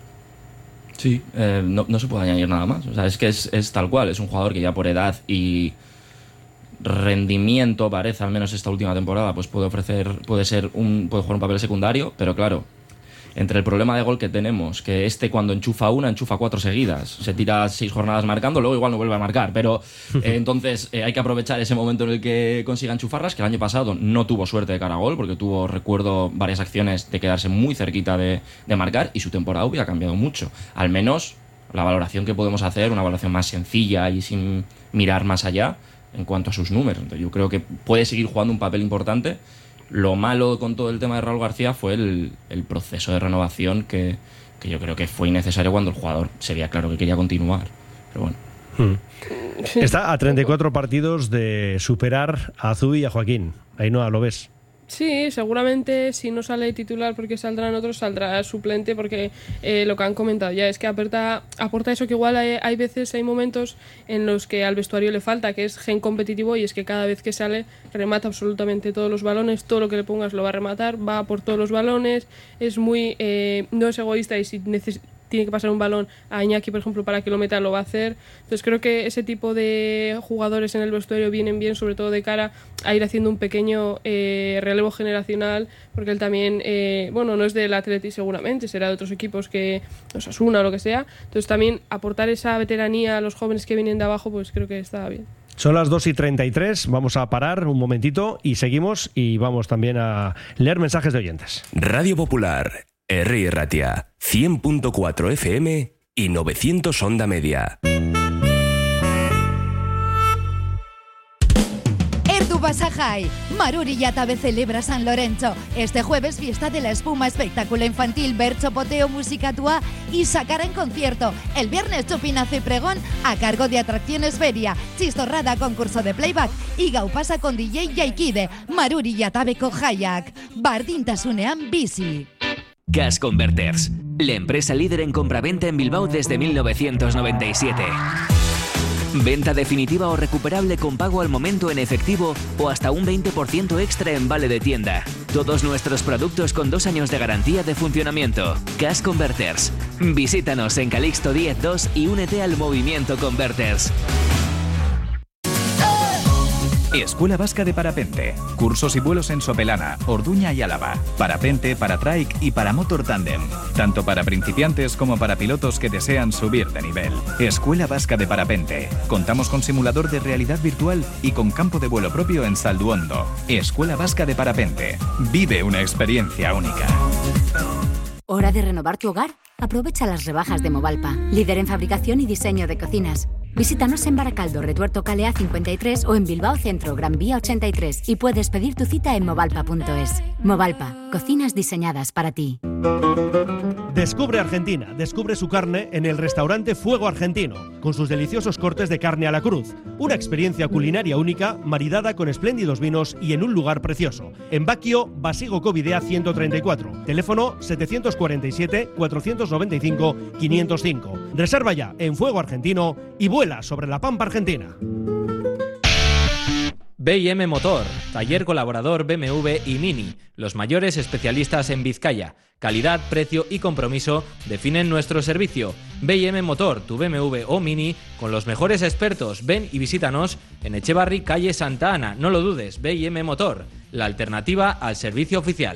Sí, eh, no, no se puede añadir nada más. O sea, es que es, es tal cual, es un jugador que ya por edad y rendimiento, parece, al menos esta última temporada, pues puede ofrecer, puede ser un, puede jugar un papel secundario, pero claro, entre el problema de gol que tenemos, que este cuando enchufa una, enchufa cuatro seguidas, se tira seis jornadas marcando, luego igual no vuelve a marcar, pero eh, entonces eh, hay que aprovechar ese momento en el que consiga enchufarlas, que el año pasado no tuvo suerte de cara a gol, porque tuvo, recuerdo, varias acciones de quedarse muy cerquita de, de marcar, y su temporada hubiera cambiado mucho. Al menos la valoración que podemos hacer, una valoración más sencilla y sin mirar más allá en cuanto a sus números. Entonces, yo creo que puede seguir jugando un papel importante. Lo malo con todo el tema de Raúl García fue el, el proceso de renovación que, que yo creo que fue innecesario cuando el jugador se veía claro que quería continuar. Pero bueno. Hmm. Está a treinta y cuatro partidos de superar a Azul y a Joaquín. Ahí no lo ves. Sí, seguramente si no sale titular porque saldrán otros, saldrá suplente porque eh, lo que han comentado ya es que aporta, aporta eso que igual hay, hay veces, hay momentos en los que al vestuario le falta, que es gen competitivo, y es que cada vez que sale remata absolutamente todos los balones, todo lo que le pongas lo va a rematar, va por todos los balones, es muy, eh, no es egoísta y si necesita tiene que pasar un balón a Iñaki, por ejemplo, para que lo meta, lo va a hacer. Entonces creo que ese tipo de jugadores en el vestuario vienen bien, sobre todo de cara a ir haciendo un pequeño eh, relevo generacional, porque él también, eh, bueno, no es del Atleti seguramente, será de otros equipos que Osasuna o lo que sea. Entonces también aportar esa veteranía a los jóvenes que vienen de abajo, pues creo que está bien. Son las dos y treinta y tres, vamos a parar un momentito y seguimos, y vamos también a leer mensajes de oyentes. Radio Popular, Herri Ratia, cien punto cuatro F M y novecientos onda media. Erdu Basajai, Maruri Yatabe celebra San Lorenzo. Este jueves fiesta de la espuma, espectáculo infantil, bercho, poteo, música tua y sacar en concierto. El viernes chupinazo y pregón a cargo de Atracciones Feria, chistorrada, concurso de playback y gaupasa con D J Yaikide, Maruri Yatabe Hayak, Bardintasunean Bici. Gas Converters, la empresa líder en compraventa en Bilbao desde mil novecientos noventa y siete. Venta definitiva o recuperable con pago al momento en efectivo o hasta un veinte por ciento extra en vale de tienda. Todos nuestros productos con dos años de garantía de funcionamiento. Gas Converters. Visítanos en Calixto diez dos y únete al movimiento Converters. Escuela Vasca de Parapente. Cursos y vuelos en Sopelana, Orduña y Álava. Parapente, paratrike y paramotor tándem. Tanto para principiantes como para pilotos que desean subir de nivel. Escuela Vasca de Parapente. Contamos con simulador de realidad virtual y con campo de vuelo propio en Salduondo. Escuela Vasca de Parapente. Vive una experiencia única. ¿Hora de renovar tu hogar? Aprovecha las rebajas de Movalpa, líder en fabricación y diseño de cocinas. Visítanos en Baracaldo, Retuerto Calea cincuenta y tres o en Bilbao Centro, Gran Vía ochenta y tres, y puedes pedir tu cita en movalpa punto es. Movalpa, cocinas diseñadas para ti. Descubre Argentina, descubre su carne en el restaurante Fuego Argentino, con sus deliciosos cortes de carne a la cruz. Una experiencia culinaria única, maridada con espléndidos vinos y en un lugar precioso. En Baquio, Basigo Covidea ciento treinta y cuatro, teléfono setecientos cuarenta y siete, cuatrocientos noventa y cinco, quinientos cinco. Reserva ya en Fuego Argentino y vuela sobre la pampa argentina. B I M Motor, taller colaborador B M W y Mini, los mayores especialistas en Vizcaya. Calidad, precio y compromiso definen nuestro servicio. B I M Motor, tu B M W o Mini, con los mejores expertos. Ven y visítanos en Echevarri, calle Santa Ana. No lo dudes, B I M Motor, la alternativa al servicio oficial.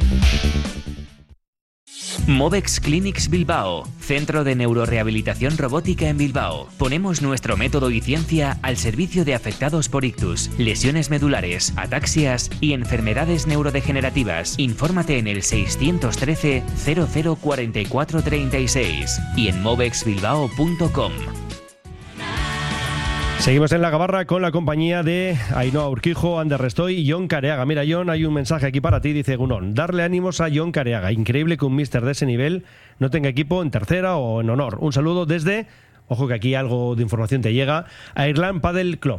Movex Clinics Bilbao, centro de neurorehabilitación robótica en Bilbao. Ponemos nuestro método y ciencia al servicio de afectados por ictus, lesiones medulares, ataxias y enfermedades neurodegenerativas. Infórmate en el seiscientos trece cero cero cuarenta y cuatro treinta y seis y en movex bilbao punto com. Seguimos en la gabarra con la compañía de Ainhoa Urquijo, Ander Restoy y Jon Careaga. Mira, Jon, hay un mensaje aquí para ti, dice Gunón. Darle ánimos a Jon Careaga. Increíble que un míster de ese nivel no tenga equipo en tercera o en honor. Un saludo desde, ojo que aquí algo de información te llega, a Ireland Padel Club.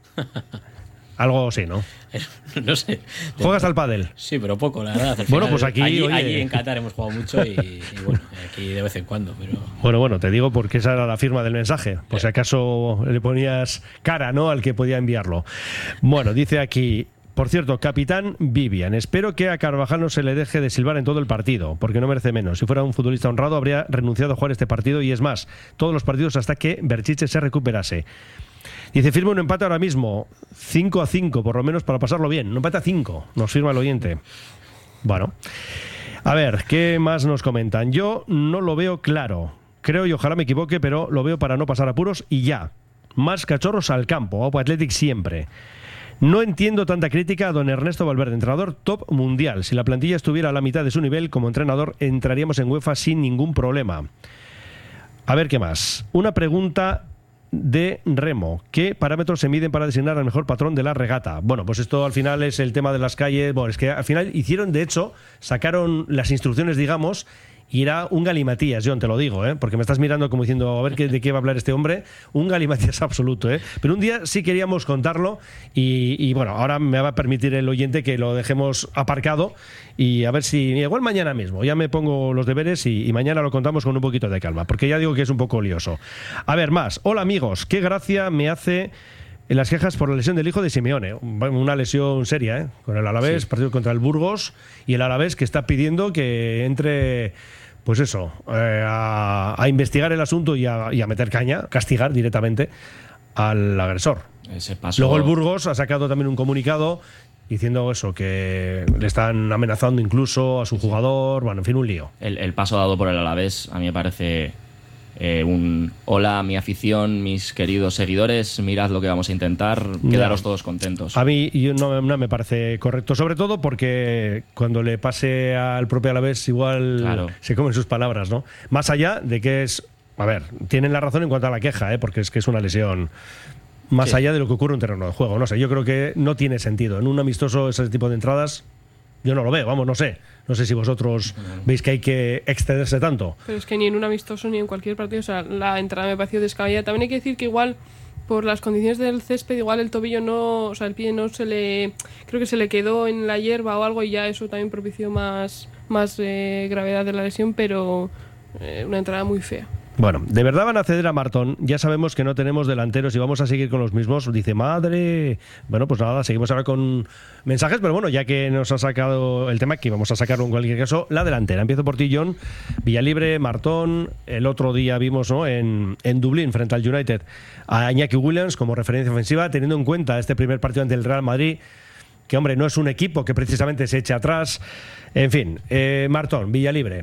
Algo así, ¿no? No sé. ¿Juegas al pádel? Sí, pero poco, la verdad. Al bueno, final, pues aquí... Allí, oye... allí en Qatar hemos jugado mucho y, y bueno, aquí de vez en cuando, pero... Bueno, bueno, te digo porque esa era la firma del mensaje. Por si acaso le ponías cara, ¿no?, al que podía enviarlo. Bueno, dice aquí... Por cierto, capitán Vivian, espero que a Carvajal no se le deje de silbar en todo el partido, porque no merece menos. Si fuera un futbolista honrado, habría renunciado a jugar este partido y es más, todos los partidos hasta que Berchiche se recuperase. Dice, firma un empate ahora mismo, cinco a cinco, por lo menos para pasarlo bien. Un empate a cinco, nos firma el oyente. Bueno, a ver, ¿qué más nos comentan? Yo no lo veo claro. Creo y ojalá me equivoque, pero lo veo para no pasar apuros y ya. Más cachorros al campo, Opo Athletic siempre. No entiendo tanta crítica a don Ernesto Valverde, entrenador top mundial. Si la plantilla estuviera a la mitad de su nivel como entrenador, entraríamos en UEFA sin ningún problema. A ver, ¿qué más? Una pregunta de Remo. ¿Qué parámetros se miden para designar al mejor patrón de la regata? Bueno, pues esto al final es el tema de las calles. Bueno, es que al final hicieron, de hecho, sacaron las instrucciones, digamos, y era un galimatías, John, te lo digo, ¿eh? Porque me estás mirando como diciendo, a ver qué, de qué va a hablar este hombre. Un galimatías absoluto, ¿eh? Pero un día sí queríamos contarlo y, y bueno, ahora me va a permitir el oyente que lo dejemos aparcado y a ver si, igual mañana mismo, ya me pongo los deberes y, y mañana lo contamos con un poquito de calma, porque ya digo que es un poco lioso. A ver, más. Hola, amigos, qué gracia me hace... En las quejas por la lesión del hijo de Simeone, una lesión seria, ¿eh? Con el Alavés, sí. Partido contra el Burgos, y el Alavés que está pidiendo que entre, pues eso, eh, a, a investigar el asunto y a, y a meter caña, castigar directamente al agresor. Ese paso... Luego el Burgos ha sacado también un comunicado diciendo eso, que le están amenazando incluso a su jugador, bueno, en fin, un lío. El, el paso dado por el Alavés a mí me parece... Eh, un hola a mi afición, mis queridos seguidores, mirad lo que vamos a intentar, quedaros no. todos contentos. A mí no, no me parece correcto, sobre todo porque cuando le pase al propio Alavés igual claro. se comen sus palabras, ¿no? Más allá de que es, a ver, tienen la razón en cuanto a la queja, ¿eh? Porque es que es una lesión más sí. allá de lo que ocurre en un terreno de juego, no sé, yo creo que no tiene sentido. En un amistoso ese tipo de entradas yo no lo veo, vamos, no sé. No sé si vosotros veis que hay que excederse tanto. Pero es que ni en un amistoso ni en cualquier partido, o sea, la entrada me pareció descabellada. También hay que decir que igual, por las condiciones del césped, igual el tobillo no, o sea, el pie no se le... Creo que se le quedó en la hierba o algo y ya eso también propició más, más eh, gravedad de la lesión, pero eh, una entrada muy fea. Bueno, ¿de verdad van a ceder a Martón? Ya sabemos que no tenemos delanteros y vamos a seguir con los mismos. Dice, madre... Bueno, pues nada, seguimos ahora con mensajes, pero bueno, ya que nos ha sacado el tema, que vamos a sacarlo en cualquier caso, la delantera. Empiezo por ti, John. Villalibre, Martón. El otro día vimos, ¿no?, en, en Dublín, frente al United, a Iñaki Williams como referencia ofensiva, teniendo en cuenta este primer partido ante el Real Madrid, que, hombre, no es un equipo que precisamente se eche atrás. En fin, eh, Martón, Villalibre.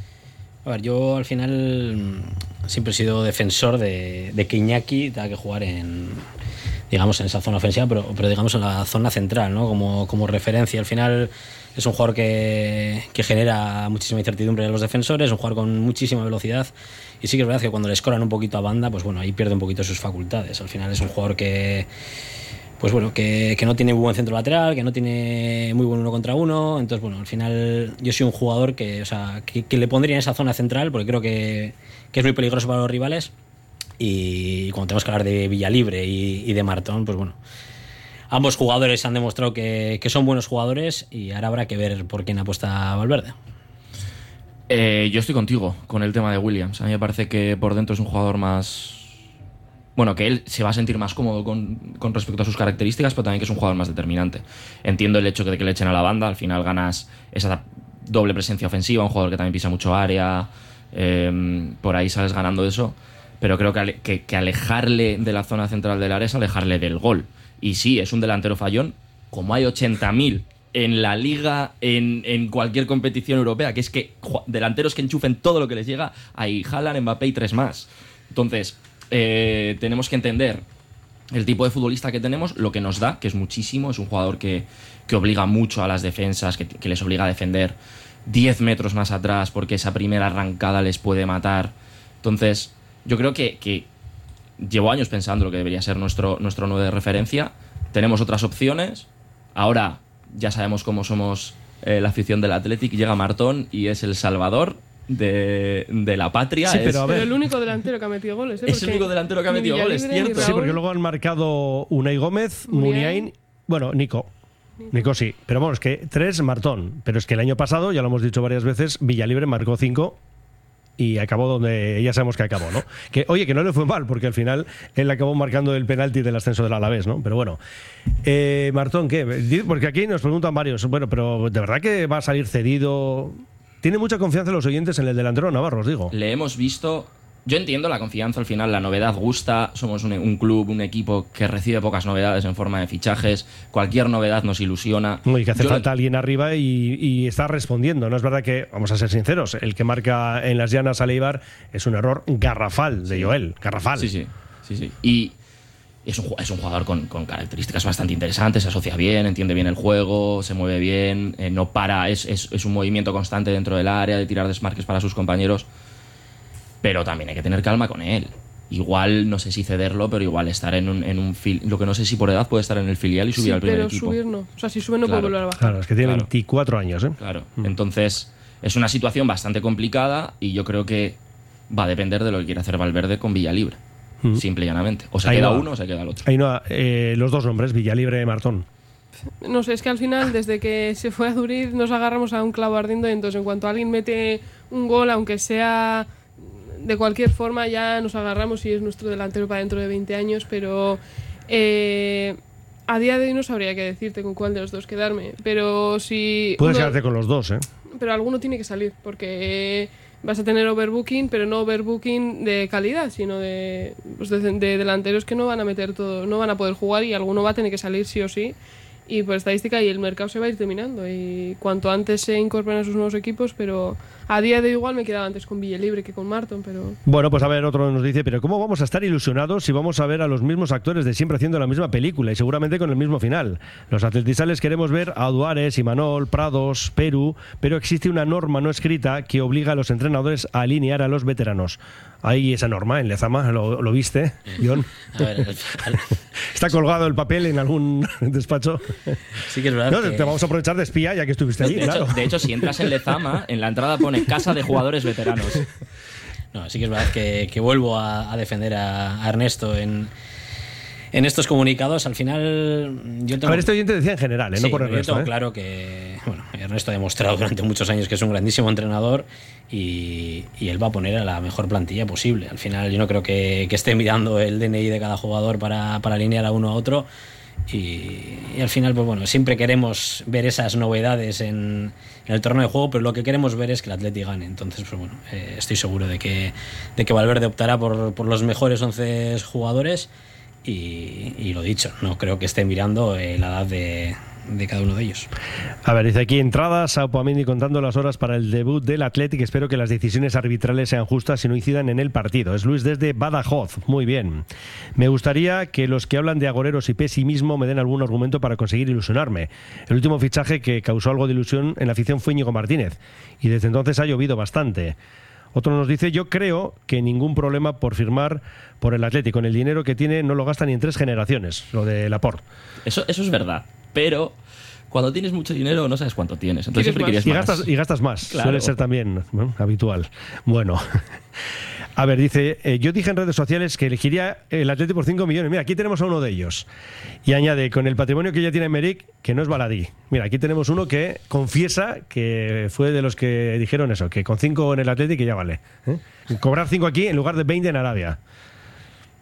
A ver, yo al final siempre he sido defensor de, de que Iñaki tenga que jugar en, digamos, en esa zona ofensiva, pero, pero digamos en la zona central, ¿no? Como, como referencia. Al final es un jugador que, que genera muchísima incertidumbre en los defensores, es un jugador con muchísima velocidad y sí que es verdad que cuando le escoran un poquito a banda, pues bueno, ahí pierde un poquito sus facultades. Al final es un jugador que... Pues bueno, que, que no tiene muy buen centro lateral, que no tiene muy buen uno contra uno. Entonces, bueno, al final yo soy un jugador que, o sea, que, que le pondría en esa zona central porque creo que, que es muy peligroso para los rivales. Y cuando tenemos que hablar de Villalibre y, y de Martón, pues bueno, ambos jugadores han demostrado que, que son buenos jugadores y ahora habrá que ver por quién apuesta Valverde. Eh, yo estoy contigo con el tema de Williams. A mí me parece que por dentro es un jugador más... bueno, que él se va a sentir más cómodo con, con respecto a sus características, pero también que es un jugador más determinante. Entiendo el hecho de que le echen a la banda, al final ganas esa doble presencia ofensiva, un jugador que también pisa mucho área, eh, por ahí sales ganando eso, pero creo que, ale, que, que alejarle de la zona central del área es alejarle del gol. Y sí, es un delantero fallón, como hay ochenta mil en la liga, en, en cualquier competición europea, que es que delanteros que enchufen todo lo que les llega, hay Haaland, Mbappé y tres más. Entonces, eh, tenemos que entender el tipo de futbolista que tenemos, lo que nos da, que es muchísimo. Es un jugador que, que obliga mucho a las defensas, que, que les obliga a defender diez metros más atrás porque esa primera arrancada les puede matar. Entonces, yo creo que, que llevo años pensando lo que debería ser nuestro, nuestro nueve de referencia. Tenemos otras opciones. Ahora ya sabemos cómo somos eh, la afición del Athletic. Llega Martón y es el salvador de, de la patria. Sí, pero, es, a ver. Pero el único delantero que ha metido goles. ¿eh? Es el único delantero que ha metido goles, ¿cierto? Sí, porque luego han marcado Unai Gómez, Muniain, bueno, Nico. Nico sí, pero bueno, es que tres Martón. Pero es que el año pasado, ya lo hemos dicho varias veces, Villalibre marcó cinco y acabó donde ya sabemos que acabó, ¿no? Que, oye, que no le fue mal, porque al final él acabó marcando el penalti del ascenso del Alavés, ¿no? Pero bueno. Eh, Martón, ¿qué? Porque aquí nos preguntan varios. Bueno, pero ¿de verdad que va a salir cedido? Tiene mucha confianza los oyentes en el delantero navarro, os digo. Le hemos visto... Yo entiendo la confianza, al final la novedad gusta, somos un, un club, un equipo que recibe pocas novedades en forma de fichajes, cualquier novedad nos ilusiona. Y que hace Yo, falta alguien arriba y, y está respondiendo. No es verdad que, vamos a ser sinceros, el que marca en las llanas a Leibar es un error garrafal de Joel, garrafal. Sí, sí, sí, sí. Y es un, es un jugador con, con características bastante interesantes, se asocia bien, entiende bien el juego, se mueve bien, eh, no para, es, es, es un movimiento constante dentro del área, de tirar desmarques para sus compañeros. Pero también hay que tener calma con él. Igual, no sé si cederlo, pero igual estar en un, en un fil... Lo que no sé si por edad puede estar en el filial y subir sí, al primer pero equipo. subir no. O sea, si sube no Claro. puede volver a bajar. Claro, es que tiene Claro. veinticuatro años, ¿eh? Claro. Entonces, es una situación bastante complicada y yo creo que va a depender de lo que quiera hacer Valverde con Villalibre. Mm. Simple y llanamente. O se Ahí queda no. uno o se queda el otro. Ahí no, eh, los dos nombres, Villalibre y Martón. No sé, es que al final, desde que se fue a Zurich, nos agarramos a un clavo ardiendo y entonces en cuanto alguien mete un gol, aunque sea de cualquier forma, ya nos agarramos y es nuestro delantero para dentro de veinte años, pero eh, a día de hoy no sabría qué decirte con cuál de los dos quedarme, pero si... Puedes uno- quedarte con los dos, ¿eh? Pero alguno tiene que salir, porque vas a tener overbooking, pero no overbooking de calidad, sino de, pues de, de delanteros que no van a meter todo, no van a poder jugar y alguno va a tener que salir sí o sí. Y por estadística y el mercado se va a ir terminando y cuanto antes se incorporen a sus nuevos equipos, pero a día de hoy igual me quedaba antes con Villalibre que con Marton, pero... Bueno, pues a ver, otro nos dice, pero ¿cómo vamos a estar ilusionados si vamos a ver a los mismos actores de siempre haciendo la misma película y seguramente con el mismo final? Los atletizales queremos ver a Duárez, Imanol, Prados, Perú, pero existe una norma no escrita que obliga a los entrenadores a alinear a los veteranos. Hay esa norma en Lezama, ¿lo, lo viste, John? A ver, al- ¿Está colgado el papel en algún despacho? Sí que es verdad No, que- te vamos a aprovechar de espía ya que estuviste allí, De claro. hecho, de hecho, si entras en Lezama, en la entrada pone Casa de Jugadores Veteranos. No, sí que es verdad que, que vuelvo a, a defender a, a Ernesto en, en estos comunicados. Al final, yo tengo... A ver, este oyente decía en general, ¿eh? Sí, No por pero Ernesto, yo tengo ¿eh? claro que bueno, Ernesto ha demostrado durante muchos años que es un grandísimo entrenador y, y él va a poner a la mejor plantilla posible. Al final yo no creo que, que esté mirando el D N I de cada jugador para, para alinear a uno a otro y, y al final pues bueno, siempre queremos ver esas novedades en, en el terreno de juego, pero lo que queremos ver es que el Atleti gane. Entonces pues bueno, eh, estoy seguro de que, de que Valverde optará por, por los mejores once jugadores. Y, y lo dicho, no creo que esté mirando eh, la edad de, de cada uno de ellos. A ver, dice aquí entradas, Aupamini contando las horas para el debut del Athletic. Espero que las decisiones arbitrales sean justas y no incidan en el partido. Es Luis desde Badajoz. Muy bien. Me gustaría que los que hablan de agoreros y pesimismo me den algún argumento para conseguir ilusionarme. El último fichaje que causó algo de ilusión en la afición fue Íñigo Martínez y desde entonces ha llovido bastante. Otro nos dice, yo creo que ningún problema por firmar por el Athletic. Con el dinero que tiene no lo gasta ni en tres generaciones, lo de Laporte. Eso, eso es verdad, pero cuando tienes mucho dinero no sabes cuánto tienes. Entonces siempre quieres y más. gastas, y gastas más, Claro. suele ser también, ¿no?, habitual. Bueno, a ver, dice, eh, yo dije en redes sociales que elegiría el Atleti por cinco millones. Mira, aquí tenemos a uno de ellos. Y añade, con el patrimonio que ya tiene Merrick, que no es baladí. Mira, aquí tenemos uno que confiesa que fue de los que dijeron eso, que con cinco en el Atleti que ya vale. ¿eh? Cobrar cinco aquí en lugar de veinte en Arabia.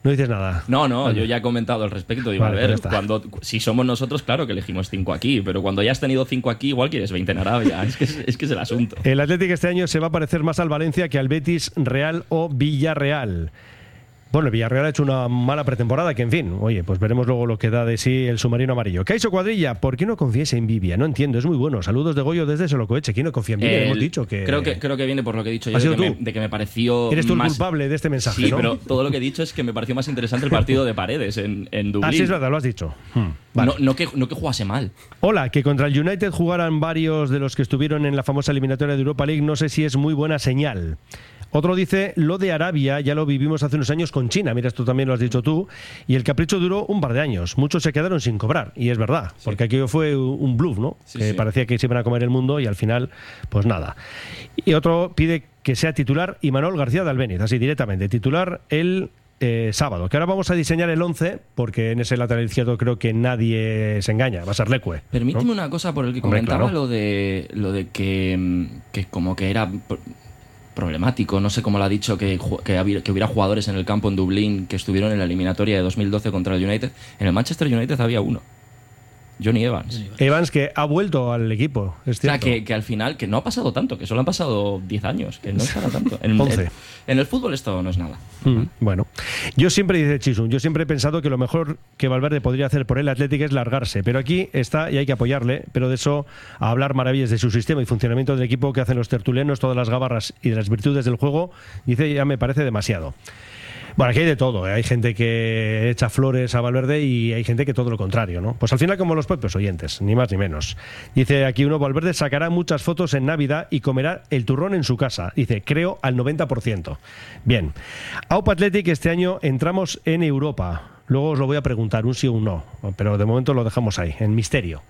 No dices nada. No, no, vale. yo ya he comentado al respecto. Digo, Vale, a ver, pues cuando, si somos nosotros, claro que elegimos cinco aquí, pero cuando ya has tenido cinco aquí, igual quieres veinte en Arabia. Es que es, es que es el asunto. El Atlético este año se va a parecer más al Valencia que al Betis, Real o Villarreal. Bueno, el Villarreal ha hecho una mala pretemporada que, en fin, oye, pues veremos luego lo que da de sí el submarino amarillo. Caiso Cuadrilla, ¿por qué no confíes en Vivia? No entiendo, es muy bueno. Saludos de Goyo desde Solocoeche. ¿Quién no confía en Vivia? El- Hemos dicho que... Creo que creo que viene por lo que he dicho yo, ¿Has de sido que, tú? me, de que me pareció Eres tú el más... culpable de este mensaje, Sí, ¿no? pero todo lo que he dicho es que me pareció más interesante el partido de Paredes en, en Dublín. Ah, sí, es verdad, lo has dicho. Hmm, vale. no, no, que, no que jugase mal. Hola, que contra el United jugaran varios de los que estuvieron en la famosa eliminatoria de Europa League, no sé si es muy buena señal. Otro dice, lo de Arabia ya lo vivimos hace unos años con China, mira, esto también lo has dicho tú, y el capricho duró un par de años, muchos se quedaron sin cobrar, y es verdad, porque aquello fue un bluff, ¿no? Sí, que sí. parecía que se iban a comer el mundo y al final, pues nada. Y otro pide que sea titular Imanol García de Albéniz, así directamente, titular el eh, sábado, que ahora vamos a diseñar el once, porque en ese lateral izquierdo creo que nadie se engaña, va a ser Leque. Permíteme ¿no? una cosa por el que Hombre, comentaba claro. lo de lo de que, mm, que como que era pro- problemático, no sé cómo lo ha dicho, que, ju- que, había- que hubiera jugadores en el campo en Dublín que estuvieron en la eliminatoria de dos mil doce contra el United. En el Manchester United había uno, Johnny Evans. Evans, que ha vuelto al equipo, es O sea, cierto. que, que al final, que no ha pasado tanto, que solo han pasado diez años, que no es para tanto. En, once. en- en el fútbol esto no es nada. Mm, bueno, yo siempre, dice Chisun, yo siempre he pensado que lo mejor que Valverde podría hacer por el Atlético es largarse, pero aquí está y hay que apoyarle, pero de eso a hablar maravillas de su sistema y funcionamiento del equipo que hacen los tertulianos, todas las gabarras y de las virtudes del juego, dice, ya me parece demasiado. Bueno, aquí hay de todo, ¿eh? Hay gente que echa flores a Valverde y hay gente que todo lo contrario, ¿no? Pues al final como los propios oyentes, ni más ni menos. Dice aquí uno, Valverde sacará muchas fotos en Navidad y comerá el turrón en su casa. Dice, creo al noventa por ciento. Bien. Aupa Athletic, este año entramos en Europa. Luego os lo voy a preguntar, un sí o un no, pero de momento lo dejamos ahí, en misterio.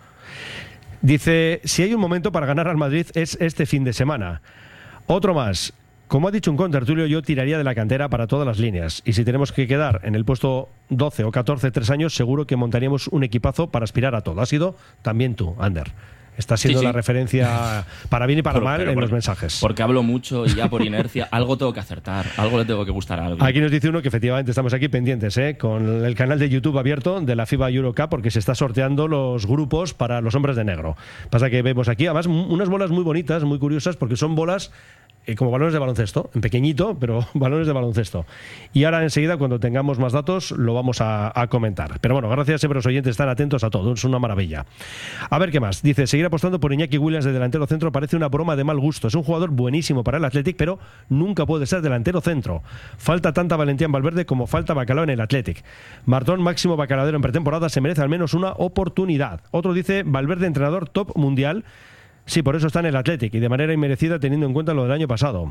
Dice, si hay un momento para ganar al Madrid es este fin de semana. Otro más. Como ha dicho un contertulio, yo tiraría de la cantera para todas las líneas. Y si tenemos que quedar en el puesto doce o catorce tres años, seguro que montaríamos un equipazo para aspirar a todo. Ha sido también tú, Ander. Está siendo Sí, sí. la referencia para bien y para Pero- mal pero en por- los mensajes. Porque hablo mucho y ya por inercia algo tengo que acertar, algo le tengo que gustar a alguien. Aquí nos dice uno que efectivamente estamos aquí pendientes, ¿eh? Con el canal de YouTube abierto de la FIBA Eurocup, porque se está sorteando los grupos para los hombres de negro. Pasa que vemos aquí, además, m- unas bolas muy bonitas, muy curiosas, porque son bolas eh, como balones de baloncesto, en pequeñito, pero balones de baloncesto. Y ahora enseguida, cuando tengamos más datos, lo vamos a, a comentar. Pero bueno, gracias siempre a los oyentes, están atentos a todo, es una maravilla. A ver qué más. Dice, seguir apostando por Iñaki Williams de delantero centro parece una broma de mal gusto. Es un jugador buenísimo para el Athletic, pero nunca puede ser delantero centro. Falta tanta valentía en Valverde como falta bacalao en el Athletic. Martón, máximo bacaladero en pretemporada, se merece al menos una oportunidad. Otro dice, Valverde, entrenador top mundial. Sí, por eso está en el Athletic y de manera inmerecida teniendo en cuenta lo del año pasado.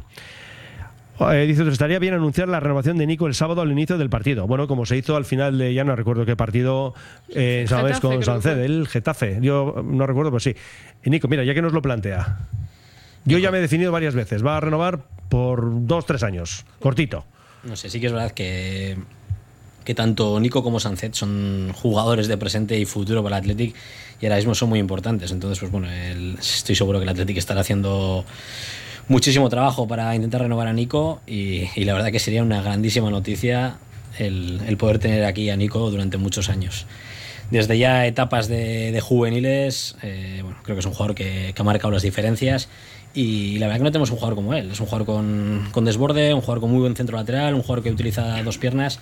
Eh, dice, estaría bien anunciar la renovación de Nico el sábado al inicio del partido. Bueno, como se hizo al final de, ya no recuerdo qué partido, eh, ¿sabes? Getafe, Con creo que Sanced, fue. el Getafe. Yo no recuerdo, pero sí. Y Nico, mira, ya que nos lo plantea. Yo ya me he definido varias veces. Va a renovar por dos, tres años. Cortito. No sé, sí que es verdad que, que tanto Nico como Sancet son jugadores de presente y futuro para el Athletic y ahora mismo son muy importantes. Entonces, pues bueno, el- estoy seguro que el Athletic estará haciendo muchísimo trabajo para intentar renovar a Nico y, y la verdad que sería una grandísima noticia el, el poder tener aquí a Nico durante muchos años. Desde ya etapas de, de juveniles, eh, bueno, creo que es un jugador que, que ha marcado las diferencias y la verdad que no tenemos un jugador como él. Es un jugador con, con desborde, un jugador con muy buen centro lateral, un jugador que utiliza dos piernas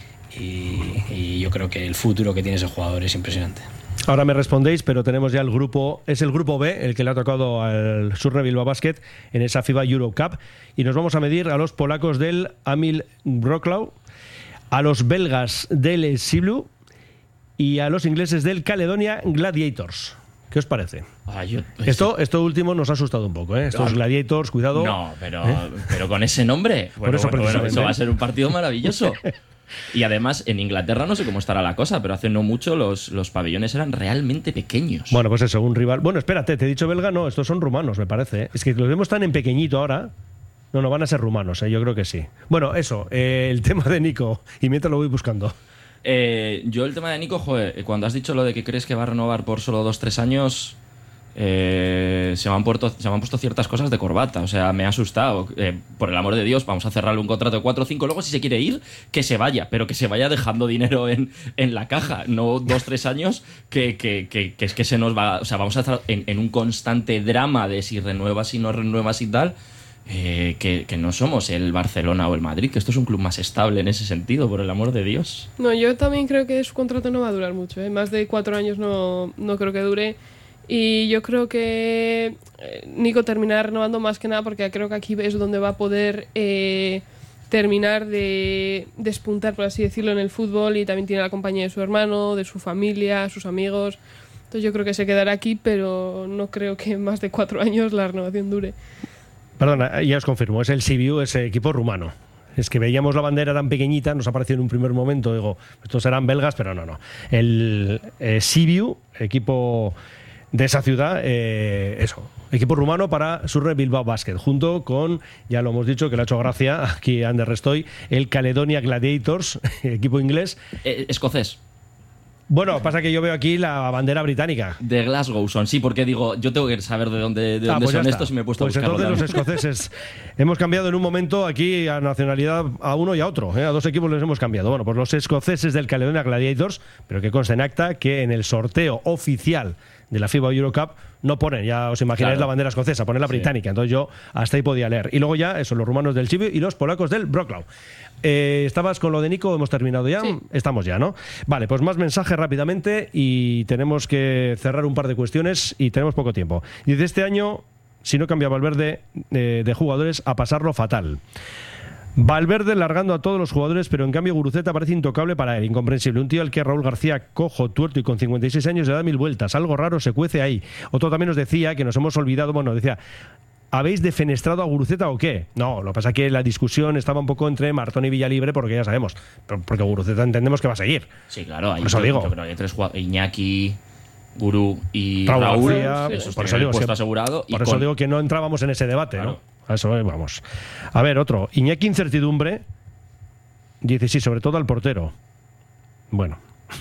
y, y yo creo que el futuro que tiene ese jugador es impresionante. Ahora me respondéis, pero tenemos ya el grupo, es el grupo B, el que le ha tocado al Surre Bilbao Basket en esa FIBA Eurocup. Y nos vamos a medir a los polacos del Amil Wrocław, a los belgas del Siblu y a los ingleses del Caledonia Gladiators. ¿Qué os parece? Ah, yo- Esto, esto último nos ha asustado un poco, ¿eh? Estos Ah. Gladiators, cuidado. No, pero, ¿Eh? pero con ese nombre. Por Bueno, eso bueno, bueno, precisamente. eso va a ser un partido maravilloso. Y además, en Inglaterra no sé cómo estará la cosa, pero hace no mucho los, los pabellones eran realmente pequeños. Bueno, pues eso, un rival. Bueno, espérate, te he dicho belga, no, estos son rumanos, me parece. ¿eh? Es que los vemos tan en pequeñito ahora. No, no, van a ser rumanos, ¿eh? Yo creo que sí. Bueno, eso, eh, el tema de Nico, y mientras lo voy buscando. Eh, yo el tema de Nico, joder, cuando has dicho lo de que crees que va a renovar por solo dos tres años, eh, se, me han puesto, se me han puesto ciertas cosas de corbata. O sea, me ha asustado. Eh, por el amor de Dios, vamos a cerrarle un contrato de cuatro o cinco. Luego, si se quiere ir, que se vaya, pero que se vaya dejando dinero en, en la caja. No dos, tres años que, que, que, que es que se nos va... O sea, vamos a estar en, en un constante drama de si renuevas, si no renuevas y tal... Eh, que, que no somos el Barcelona o el Madrid, que esto es un club más estable en ese sentido, por el amor de Dios. No, yo también creo que su contrato no va a durar mucho, ¿eh? Más de cuatro años no, no creo que dure. Y yo creo que eh, Nico terminará renovando más que nada porque creo que aquí es donde va a poder eh, terminar de despuntar, por así decirlo, en el fútbol, y también tiene la compañía de su hermano, de su familia, sus amigos. Entonces yo creo que se quedará aquí, pero no creo que en más de cuatro años la renovación dure. Perdona, ya os confirmo, es el Sibiu, ese equipo rumano. Es que veíamos la bandera tan pequeñita, nos ha parecido en un primer momento, digo, estos serán belgas, pero no, no. El eh, Sibiu, equipo de esa ciudad, eh, eso, equipo rumano para Surre Bilbao Basket, junto con, ya lo hemos dicho, que le ha hecho gracia aquí a Ander Restoy, el Caledonia Gladiators, equipo inglés. Eh, escocés. Bueno, pasa que yo veo aquí la bandera británica. De Glasgow son, sí, porque digo, yo tengo que saber de dónde, de dónde ah, pues son estos y me he puesto pues a buscarlo. Pues entonces también. Los escoceses hemos cambiado en un momento aquí a nacionalidad a uno y a otro, ¿eh? A dos equipos les hemos cambiado. Bueno, pues los escoceses del Caledonia Gladiators, pero que consta en acta que en el sorteo oficial de la FIBA Eurocup no ponen, ya os imagináis, claro, la bandera escocesa, ponen la británica. Sí. Entonces yo hasta ahí podía leer. Y luego ya, eso, los rumanos del Sibiu y los polacos del Wrocław. Eh, ¿Estabas con lo de Nico? ¿Hemos terminado ya? Sí. Estamos ya, ¿no? Vale, pues más mensajes rápidamente y tenemos que cerrar un par de cuestiones y tenemos poco tiempo. Dice, este año, si no cambia Valverde eh, de jugadores, a pasarlo fatal. Valverde largando a todos los jugadores, pero en cambio Guruceta parece intocable para él, incomprensible. Un tío al que Raúl García, cojo, tuerto y con cincuenta y seis años le da mil vueltas. Algo raro se cuece ahí. Otro también nos decía que nos hemos olvidado, bueno, decía, ¿habéis defenestrado a Guruceta o qué? No, lo que pasa es que la discusión estaba un poco entre Martón y Villalibre, porque ya sabemos, porque Guruceta entendemos que va a seguir. Sí, claro, hay, por eso yo, digo. Yo creo que hay tres jugadores, Iñaki, Gurú y Raúl, Raúl García, esos por eso digo, puesto sí, asegurado. Por y eso con... digo que no entrábamos en ese debate, claro, ¿no? A eso vamos. A ver, otro. Iñaki Incertidumbre dice, sí, sobre todo al portero. Bueno.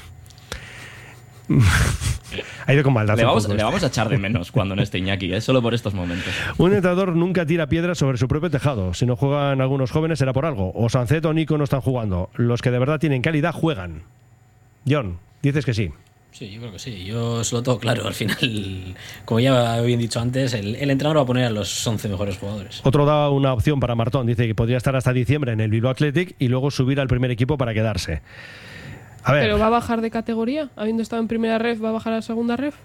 Ha ido con maldad. Le vamos, le vamos a echar de menos cuando no esté Iñaki, ¿eh? Solo por estos momentos. Un entrenador nunca tira piedras sobre su propio tejado. Si no juegan algunos jóvenes será por algo. O Sancet o Nico no están jugando. Los que de verdad tienen calidad juegan. John, dices que sí. Sí, yo creo que sí. Yo se lo tengo claro. Al final, como ya habían dicho antes, el, el entrenador va a poner a los once mejores jugadores. Otro da una opción para Martón. Dice que podría estar hasta diciembre en el Bilbao Athletic y luego subir al primer equipo para quedarse. A ver. ¿Pero va a bajar de categoría? Habiendo estado en primera ref, ¿va a bajar a segunda ref?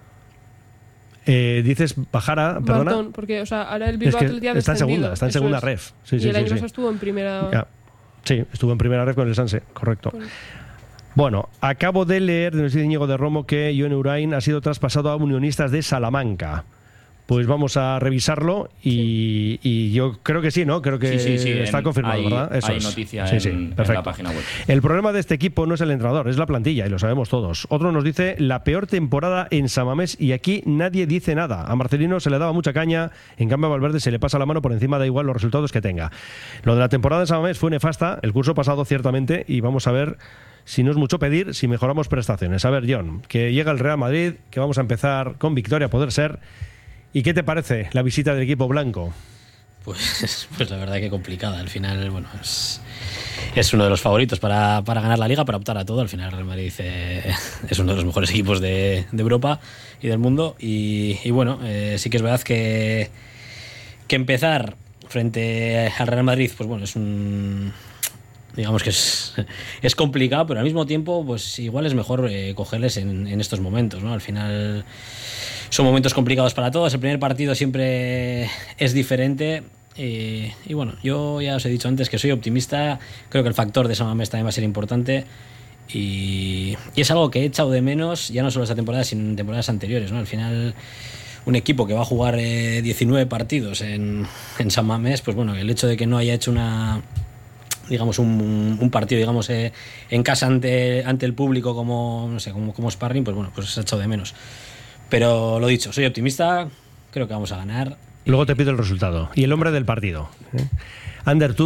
Eh, dices bajar a... ¿Perdona? Martón, porque o sea, ahora el Bilbao es que Athletic está en segunda, está en segunda es. ref. Sí, y sí, el año sí, pasado sí. estuvo en primera... Ya. Sí, estuvo en primera ref con el Sanse, correcto. Bueno. Bueno, acabo de leer de Íñigo de Romo que Jon Urain ha sido traspasado a Unionistas de Salamanca. Pues vamos a revisarlo y, sí. y yo creo que sí, ¿no? Creo que sí, sí, sí, está en, confirmado, hay, ¿verdad? Eso hay es. noticia sí, en, sí, en la página web. El problema de este equipo no es el entrenador, es la plantilla, y lo sabemos todos. Otro nos dice, la peor temporada en San Mamés, y aquí nadie dice nada. A Marcelino se le daba mucha caña, en cambio a Valverde se le pasa la mano por encima, da igual los resultados que tenga. Lo de la temporada en San Mamés fue nefasta, el curso pasado ciertamente, y vamos a ver... Si no es mucho pedir, si mejoramos prestaciones. A ver, John, que llega el Real Madrid, que vamos a empezar con victoria, a poder ser. ¿Y qué te parece la visita del equipo blanco? Pues, pues la verdad que complicada. Al final, bueno, es, es uno de los favoritos para, para ganar la Liga, para optar a todo. Al final el Real Madrid eh, es uno de los mejores equipos de, de Europa y del mundo. Y, y bueno, eh, sí que es verdad que, que empezar frente al Real Madrid, pues bueno, es un... digamos que es, es complicado, pero al mismo tiempo pues igual es mejor eh, cogerles en, en estos momentos, ¿no? Al final son momentos complicados para todos, el primer partido siempre es diferente eh, y bueno, yo ya os he dicho antes que soy optimista, creo que el factor de San Mamés también va a ser importante y, y es algo que he echado de menos ya no solo esta temporada sino en temporadas anteriores, ¿no? Al final un equipo que va a jugar eh, diecinueve partidos en, en San Mamés, pues bueno, el hecho de que no haya hecho una digamos un, un partido digamos eh, en casa ante, ante el público como no sé como, como sparring, pues bueno, pues se ha echado de menos, pero lo dicho, soy optimista, creo que vamos a ganar. Luego te pido el resultado y el hombre del partido, ¿eh? Ander, tú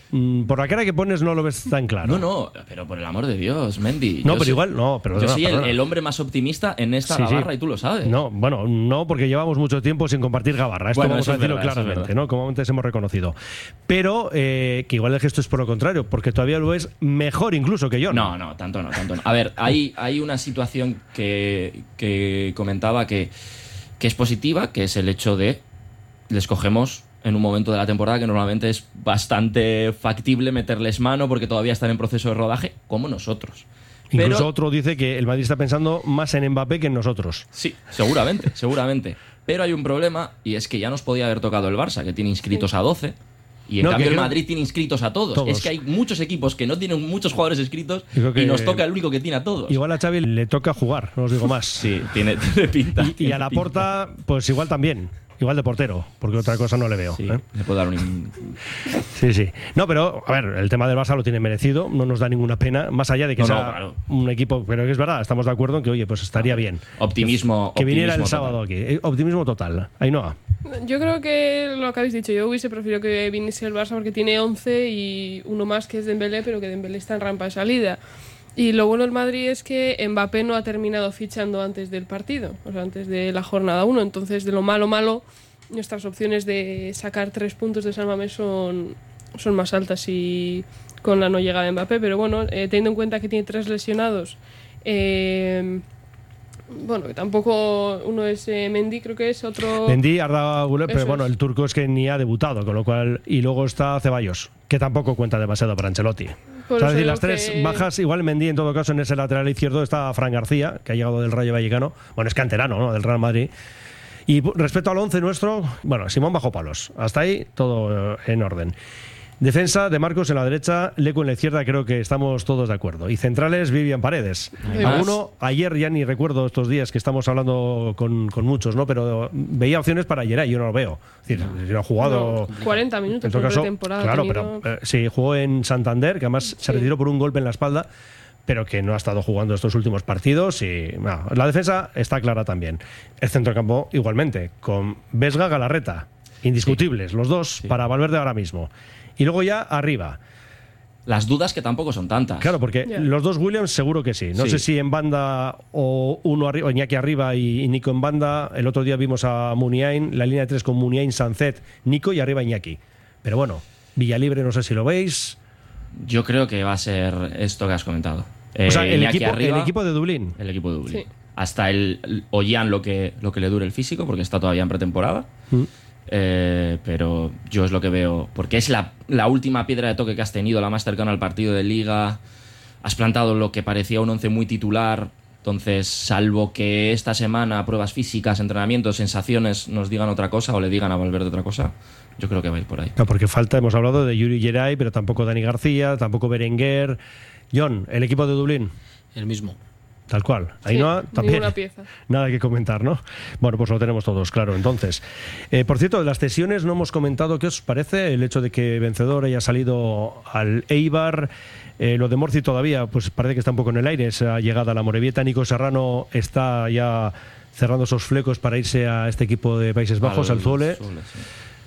mm, por la cara que pones no lo ves tan claro. No, no, pero por el amor de Dios, Mendy. No, yo pero soy, igual, no, pero Yo soy el, el hombre más optimista en esta Sí, sí. gabarra y tú lo sabes. No, bueno, no, porque llevamos mucho tiempo sin compartir gabarra. Esto Bueno, vamos eso a es decirlo verdad, eso es claramente, verdad. ¿no? Como antes hemos reconocido. Pero eh, que igual el gesto es por lo contrario, porque todavía lo ves mejor incluso que yo. No, no, tanto no, tanto no. A ver, hay, hay una situación que, que comentaba que, que es positiva, que es el hecho de les cogemos en un momento de la temporada que normalmente es bastante factible meterles mano porque todavía están en proceso de rodaje, como nosotros. Incluso Pero- otro dice que el Madrid está pensando más en Mbappé que en nosotros. Sí, seguramente, seguramente. Pero hay un problema y es que ya nos podía haber tocado el Barça, que tiene inscritos a doce. Y en No, cambio que el creo- Madrid tiene inscritos a todos. Todos. Es que hay muchos equipos que no tienen muchos jugadores inscritos Yo creo que- y nos toca el único que tiene a todos. Igual a Xavi le toca jugar, no os digo más. Sí, tiene, tiene pinta. Y, y a la Porta, pues igual también. Igual de portero, porque otra cosa no le veo. Sí, ¿eh? le puedo dar un... Sí, sí. No, pero, a ver, el tema del Barça lo tiene merecido, no nos da ninguna pena, más allá de que No, no, sea claro. un equipo, pero que es verdad, estamos de acuerdo en que, oye, pues estaría bien. Optimismo. Que viniera el optimismo sábado total. aquí. Eh, Optimismo total. Ainhoa. Yo creo que lo que habéis dicho, yo hubiese preferido que viniese el Barça porque tiene once y uno más que es Dembélé, pero que Dembélé está en rampa de salida. Y lo bueno del Madrid es que Mbappé no ha terminado fichando antes del partido, o sea, antes de la jornada uno. Entonces, de lo malo, malo, nuestras opciones de sacar tres puntos de San Mamés son, son más altas y con la no llegada de Mbappé. Pero bueno, eh, teniendo en cuenta que tiene tres lesionados, eh, bueno, que tampoco uno es eh, Mendy, creo que es otro... Mendy, Arda Güler, pero Eso bueno, es. el turco es que ni ha debutado, con lo cual. Y luego está Ceballos, que tampoco cuenta demasiado para Ancelotti. Por O sea, es eso decir, digo las tres que- bajas, igual Mendy en todo caso en ese lateral izquierdo está Fran García, que ha llegado del Rayo Vallecano. Bueno, es canterano, ¿no? Del Real Madrid. Y pu- respecto al once nuestro, bueno, Simón bajo palos. Hasta ahí todo eh, en orden. Defensa de Marcos en la derecha, Leco en la izquierda, creo que estamos todos de acuerdo. Y centrales, Vivian Paredes. Además- Alguno, ayer ya ni recuerdo estos días que estamos hablando con, con muchos, ¿no? Pero veía opciones para ayer y yo no lo veo. Es decir, si no ha jugado. No, cuarenta minutos En todo por caso, temporada. claro, pero eh, sí, jugó en Santander, que además se retiró por un golpe en la espalda, pero que no ha estado jugando estos últimos partidos. Y bueno, la defensa está clara también. El centrocampo, igualmente, con Vesga, Galarreta, indiscutibles, los dos para Valverde ahora mismo. Y luego ya arriba. Las dudas que tampoco son tantas. Claro, porque Ya. los dos Williams seguro que sí. No Sí. sé si en banda o uno arriba, o Iñaki arriba y, y Nico en banda. El otro día vimos a Muniain, la línea de tres con Muniain, Sancet, Nico y arriba Iñaki. Pero bueno, Villalibre no sé si lo veis. Yo creo que va a ser esto que has comentado. O sea, Eh, el Iñaki equipo, arriba, el equipo de Dublín. el equipo de Dublín. Sí. Hasta el, el Ollán lo que, lo que le dure el físico, porque está todavía en pretemporada. Mm. Eh, pero yo es lo que veo, porque es la, la última piedra de toque que has tenido, la más cercana al partido de Liga. Has plantado lo que parecía un once muy titular. Entonces, salvo que esta semana pruebas físicas, entrenamientos, sensaciones nos digan otra cosa o le digan a Valverde otra cosa, yo creo que va a ir por ahí. No, porque falta, hemos hablado de Yuri Geray, pero tampoco Dani García, tampoco Berenguer. John, el equipo de Dublín. El mismo. Tal cual. Sí, Ainhoa también. ninguna pieza. Nada que comentar, ¿no? Bueno, pues lo tenemos todos, claro. Entonces, eh, por cierto, de las cesiones no hemos comentado qué os parece el hecho de que Vencedor haya salido al Eibar. Eh, lo de Morci todavía, pues parece que está un poco en el aire, esa llegada a la Morevieta. Nico Serrano está ya cerrando esos flecos para irse a este equipo de Países Bajos, al, Zwolle. Zwolle, sí.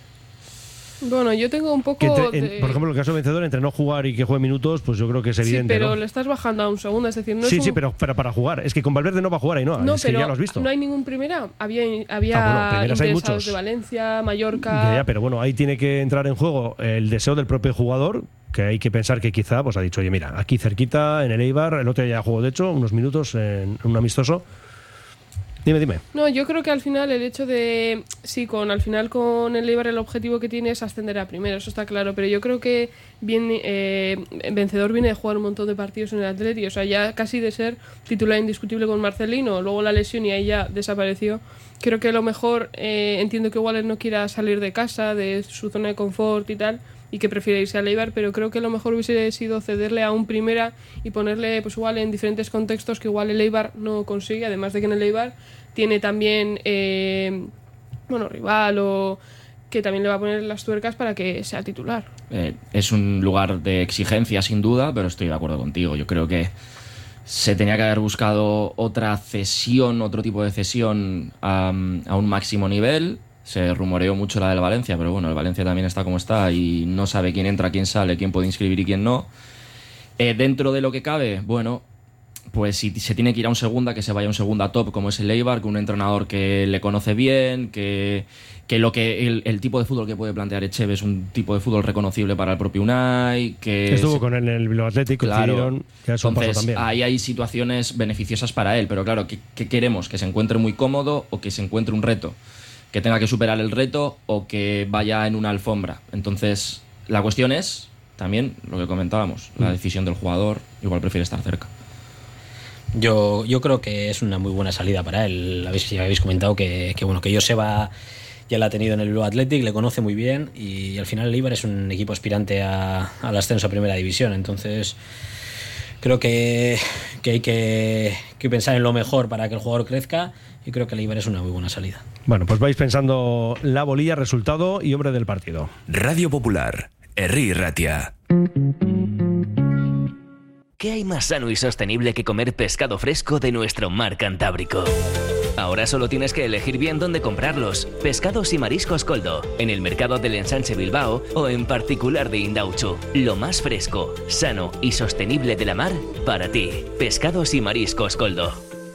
Bueno, yo tengo un poco Que entre- en- de- por ejemplo, el caso de Vencedor, entre no jugar y que juegue minutos, pues yo creo que es Sí, evidente, pero ¿no? le estás bajando a un segundo, es decir, no sí, es sí, un- pero, pero para jugar. Es que con Valverde no va a jugar, Ainhoa. No, es que pero ya lo has visto. no hay ningún primera. Había, había Ah, bueno, primeras hay interesados muchos. de Valencia, Mallorca. Ya, ya, pero bueno, ahí tiene que entrar en juego el deseo del propio jugador, que hay que pensar que quizá pues ha dicho, oye, mira, aquí cerquita, en el Eibar, el otro día ya jugó, de hecho, unos minutos en un amistoso. Dime, dime. No, yo creo que al final el hecho de sí, con al final con el Eibar el objetivo que tiene es ascender a primero, eso está claro, pero yo creo que viene eh, Vencedor viene de jugar un montón de partidos en el Atleti, o sea, ya casi de ser titular indiscutible con Marcelino, luego la lesión y ahí ya desapareció. Creo que a lo mejor eh, entiendo que igual él no quiera salir de casa, de su zona de confort y tal, y que prefiere irse al Eibar, pero creo que lo mejor hubiese sido cederle a un primera y ponerle pues igual en diferentes contextos que igual el Eibar no consigue, además de que en el Eibar tiene también eh, bueno, rival o que también le va a poner las tuercas para que sea titular. Eh, es un lugar de exigencia sin duda, pero estoy de acuerdo contigo. Yo creo que se tenía que haber buscado otra cesión, otro tipo de cesión a, a un máximo nivel. Se rumoreó mucho la del Valencia, pero bueno, el Valencia también está como está y no sabe quién entra, quién sale, quién puede inscribir y quién no. Eh, dentro de lo que cabe, bueno, pues si se tiene que ir a un segunda, que se vaya a un segunda top como es el Eibar, con un entrenador que le conoce bien, que, que, lo que el, el tipo de fútbol que puede plantear Echeve es un tipo de fútbol reconocible para el propio Unai, que estuvo se, con él en el Bilbao Athletic, claro, ya es un paso entonces también. ahí hay situaciones beneficiosas para él, pero claro, ¿qué, qué queremos? ¿Que se encuentre muy cómodo o que se encuentre un reto? ¿Que tenga que superar el reto o que vaya en una alfombra? Entonces la cuestión es también lo que comentábamos, la decisión del jugador, igual prefiere estar cerca. Yo, yo creo que es una muy buena salida para él. Habéis, ya habéis comentado que, que, bueno, que Joseba ya la ha tenido en el Bilbao Athletic, le conoce muy bien y al final el Eibar es un equipo aspirante a, al ascenso a Primera División. Entonces creo que, que hay que, que pensar en lo mejor para que el jugador crezca y creo que el Eibar es una muy buena salida. Bueno, pues vais pensando la bolilla, resultado y hombre del partido. Radio Popular, Herri Ratia. ¿Qué hay más sano y sostenible que comer pescado fresco de nuestro mar Cantábrico? Ahora solo tienes que elegir bien dónde comprarlos. Pescados y mariscos Coldo, en el mercado del Ensanche Bilbao o en particular de Indauchu. Lo más fresco, sano y sostenible de la mar para ti. Pescados y mariscos Coldo.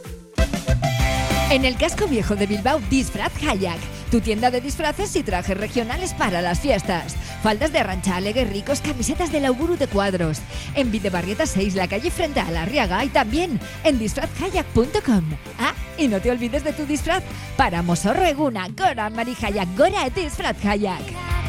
En el casco viejo de Bilbao, Disfraz Kayak, tu tienda de disfraces y trajes regionales para las fiestas. Faldas de Arrancha, alegues ricos, camisetas del Auguru de cuadros. En Videbarrieta seis, la calle frente a la Arriaga y también en disfraz kayak punto com. Ah, y no te olvides de tu disfraz para Mosorro Eguna, Gora Marijayak, Gora Disfraz Kayak.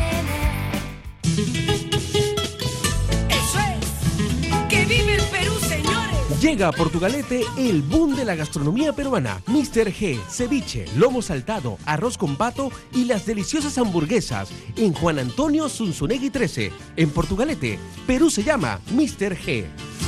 ¡Eso es! ¡Que vive el Perú, señores! Llega a Portugalete el boom de la gastronomía peruana. míster G, ceviche, lomo saltado, arroz con pato y las deliciosas hamburguesas en Juan Antonio Zunzunegui trece. En Portugalete, Perú se llama míster G.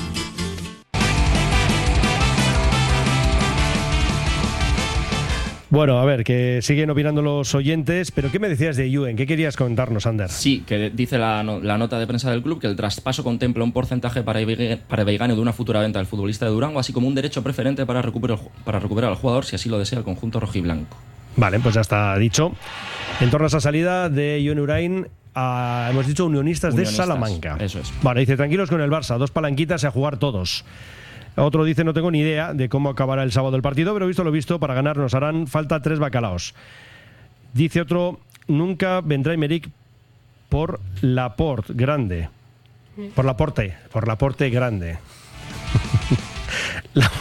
Bueno, a ver, que siguen opinando los oyentes, pero ¿qué me decías de Julen? ¿Qué querías contarnos, Ander? Sí, que dice la, no, la nota de prensa del club que el traspaso contempla un porcentaje para Ibeigane de una futura venta del futbolista de Durango, así como un derecho preferente para recuperar, para recuperar al jugador si así lo desea el conjunto rojiblanco. Vale, pues ya está dicho. En torno a esa salida de Julen Urain, a, hemos dicho unionistas, unionistas de Salamanca. Eso es. Vale, dice, tranquilos con el Barça, dos palanquitas y a jugar todos. Otro dice, no tengo ni idea de cómo acabará el sábado el partido, pero visto lo visto, para ganar nos harán falta tres bacalaos. Dice otro, nunca vendrá Emerick por Laporte grande. Por Laporte, por Laporte grande. La,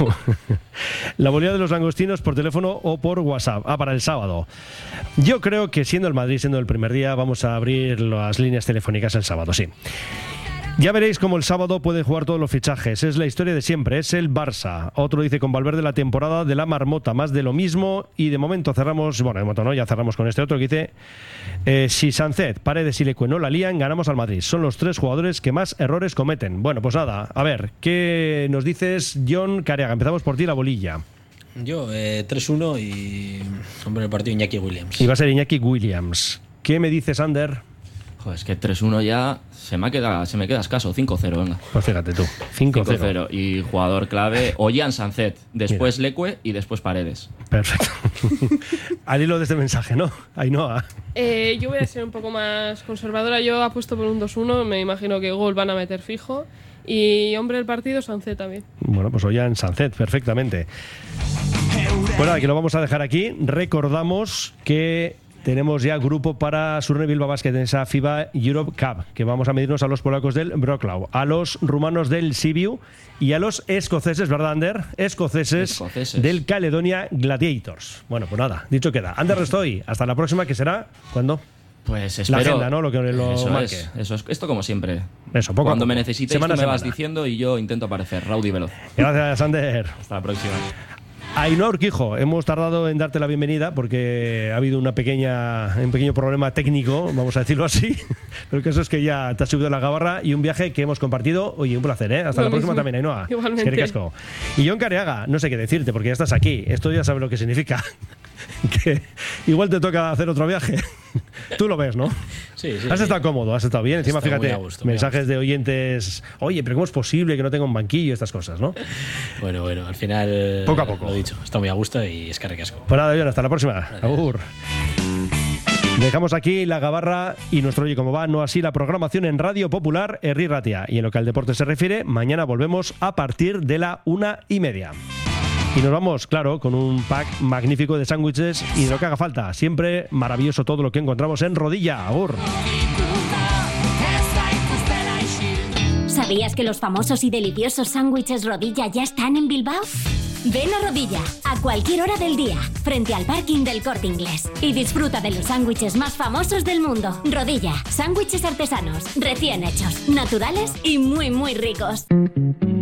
la volea de los langostinos por teléfono o por WhatsApp. Ah, para el sábado. Yo creo que siendo el Madrid, siendo el primer día, vamos a abrir las líneas telefónicas el sábado, sí. Ya veréis cómo el sábado pueden jugar todos los fichajes. Es la historia de siempre, es el Barça. Otro dice con Valverde la temporada de la marmota, más de lo mismo. Y de momento cerramos, bueno, de momento no, ya cerramos con este otro que dice eh, si Sancet, Paredes y Leque no la lían, ganamos al Madrid. Son los tres jugadores que más errores cometen. Bueno, pues nada, a ver, ¿qué nos dices, John Careaga? Empezamos por ti, la bolilla. Yo, eh, tres uno y hombre el partido Iñaki Williams. Y va a ser Iñaki Williams. ¿Qué me dices, Ander? Joder, es que tres uno ya se me, queda, se me queda escaso. cinco cero, venga. Pues fíjate tú, cinco cero. Y jugador clave, Ollán Sancet, después Leque y después Paredes. Perfecto. Al hilo de este mensaje, ¿no? Ainhoa. Eh, yo voy a ser un poco más conservadora. Yo apuesto por un dos uno. Me imagino que gol van a meter fijo. Y hombre del partido, Sancet también. Bueno, pues Ollán Sancet, perfectamente. Pues nada, que lo vamos a dejar aquí. Recordamos que tenemos ya grupo para Surne Bilbao Basket en esa FIBA Europe Cup, que vamos a medirnos a los polacos del Wrocław, a los rumanos del Sibiu y a los escoceses, ¿verdad, Ander? Escoceses, escoceses. del Caledonia Gladiators. Bueno, pues nada, dicho queda. Ander Restoy, hasta la próxima, que será, ¿cuándo? Pues espero. La agenda, ¿no? Lo que lo eso marque. Es, eso es, esto como siempre. Eso, poco Cuando a poco. me necesites, semana tú me semana. vas diciendo y yo intento aparecer, raudo y veloz. Gracias, Ander. Hasta la próxima. Ainhoa Urquijo, hemos tardado en darte la bienvenida porque ha habido una pequeña, un pequeño problema técnico, vamos a decirlo así, pero el caso es que ya te has subido la gabarra y un viaje que hemos compartido. Oye, un placer, ¿eh? Hasta Lo la próxima mismo. también, Ainhoa. Igualmente. Es que ricasco. Y John Careaga, no sé qué decirte porque ya estás aquí, esto ya sabes lo que significa. Que igual te toca hacer otro viaje. Tú lo ves, ¿no? Sí, sí. Has sí. estado cómodo, has estado bien. Encima, Está muy fíjate, a gusto, muy a mensajes gusto. de oyentes. Oye, pero ¿cómo es posible que no tenga un banquillo? Estas cosas, ¿no? Bueno, bueno, al final. Poco a poco. Lo he dicho, está muy a gusto y es que recasco. Pues nada, John, hasta la próxima. Agur. Dejamos aquí la gabarra y nuestro Oye Cómo Va, no así la programación en Radio Popular Herri Ratia. Y en lo que al deporte se refiere, mañana volvemos a partir de la una y media. Y nos vamos, claro, con un pack magnífico de sándwiches y de lo que haga falta. Siempre maravilloso todo lo que encontramos en Rodilla. Agur. ¿Sabías que los famosos y deliciosos sándwiches Rodilla ya están en Bilbao? Ven a Rodilla a cualquier hora del día, frente al parking del Corte Inglés, y disfruta de los sándwiches más famosos del mundo. Rodilla, sándwiches artesanos, recién hechos, naturales y muy muy ricos.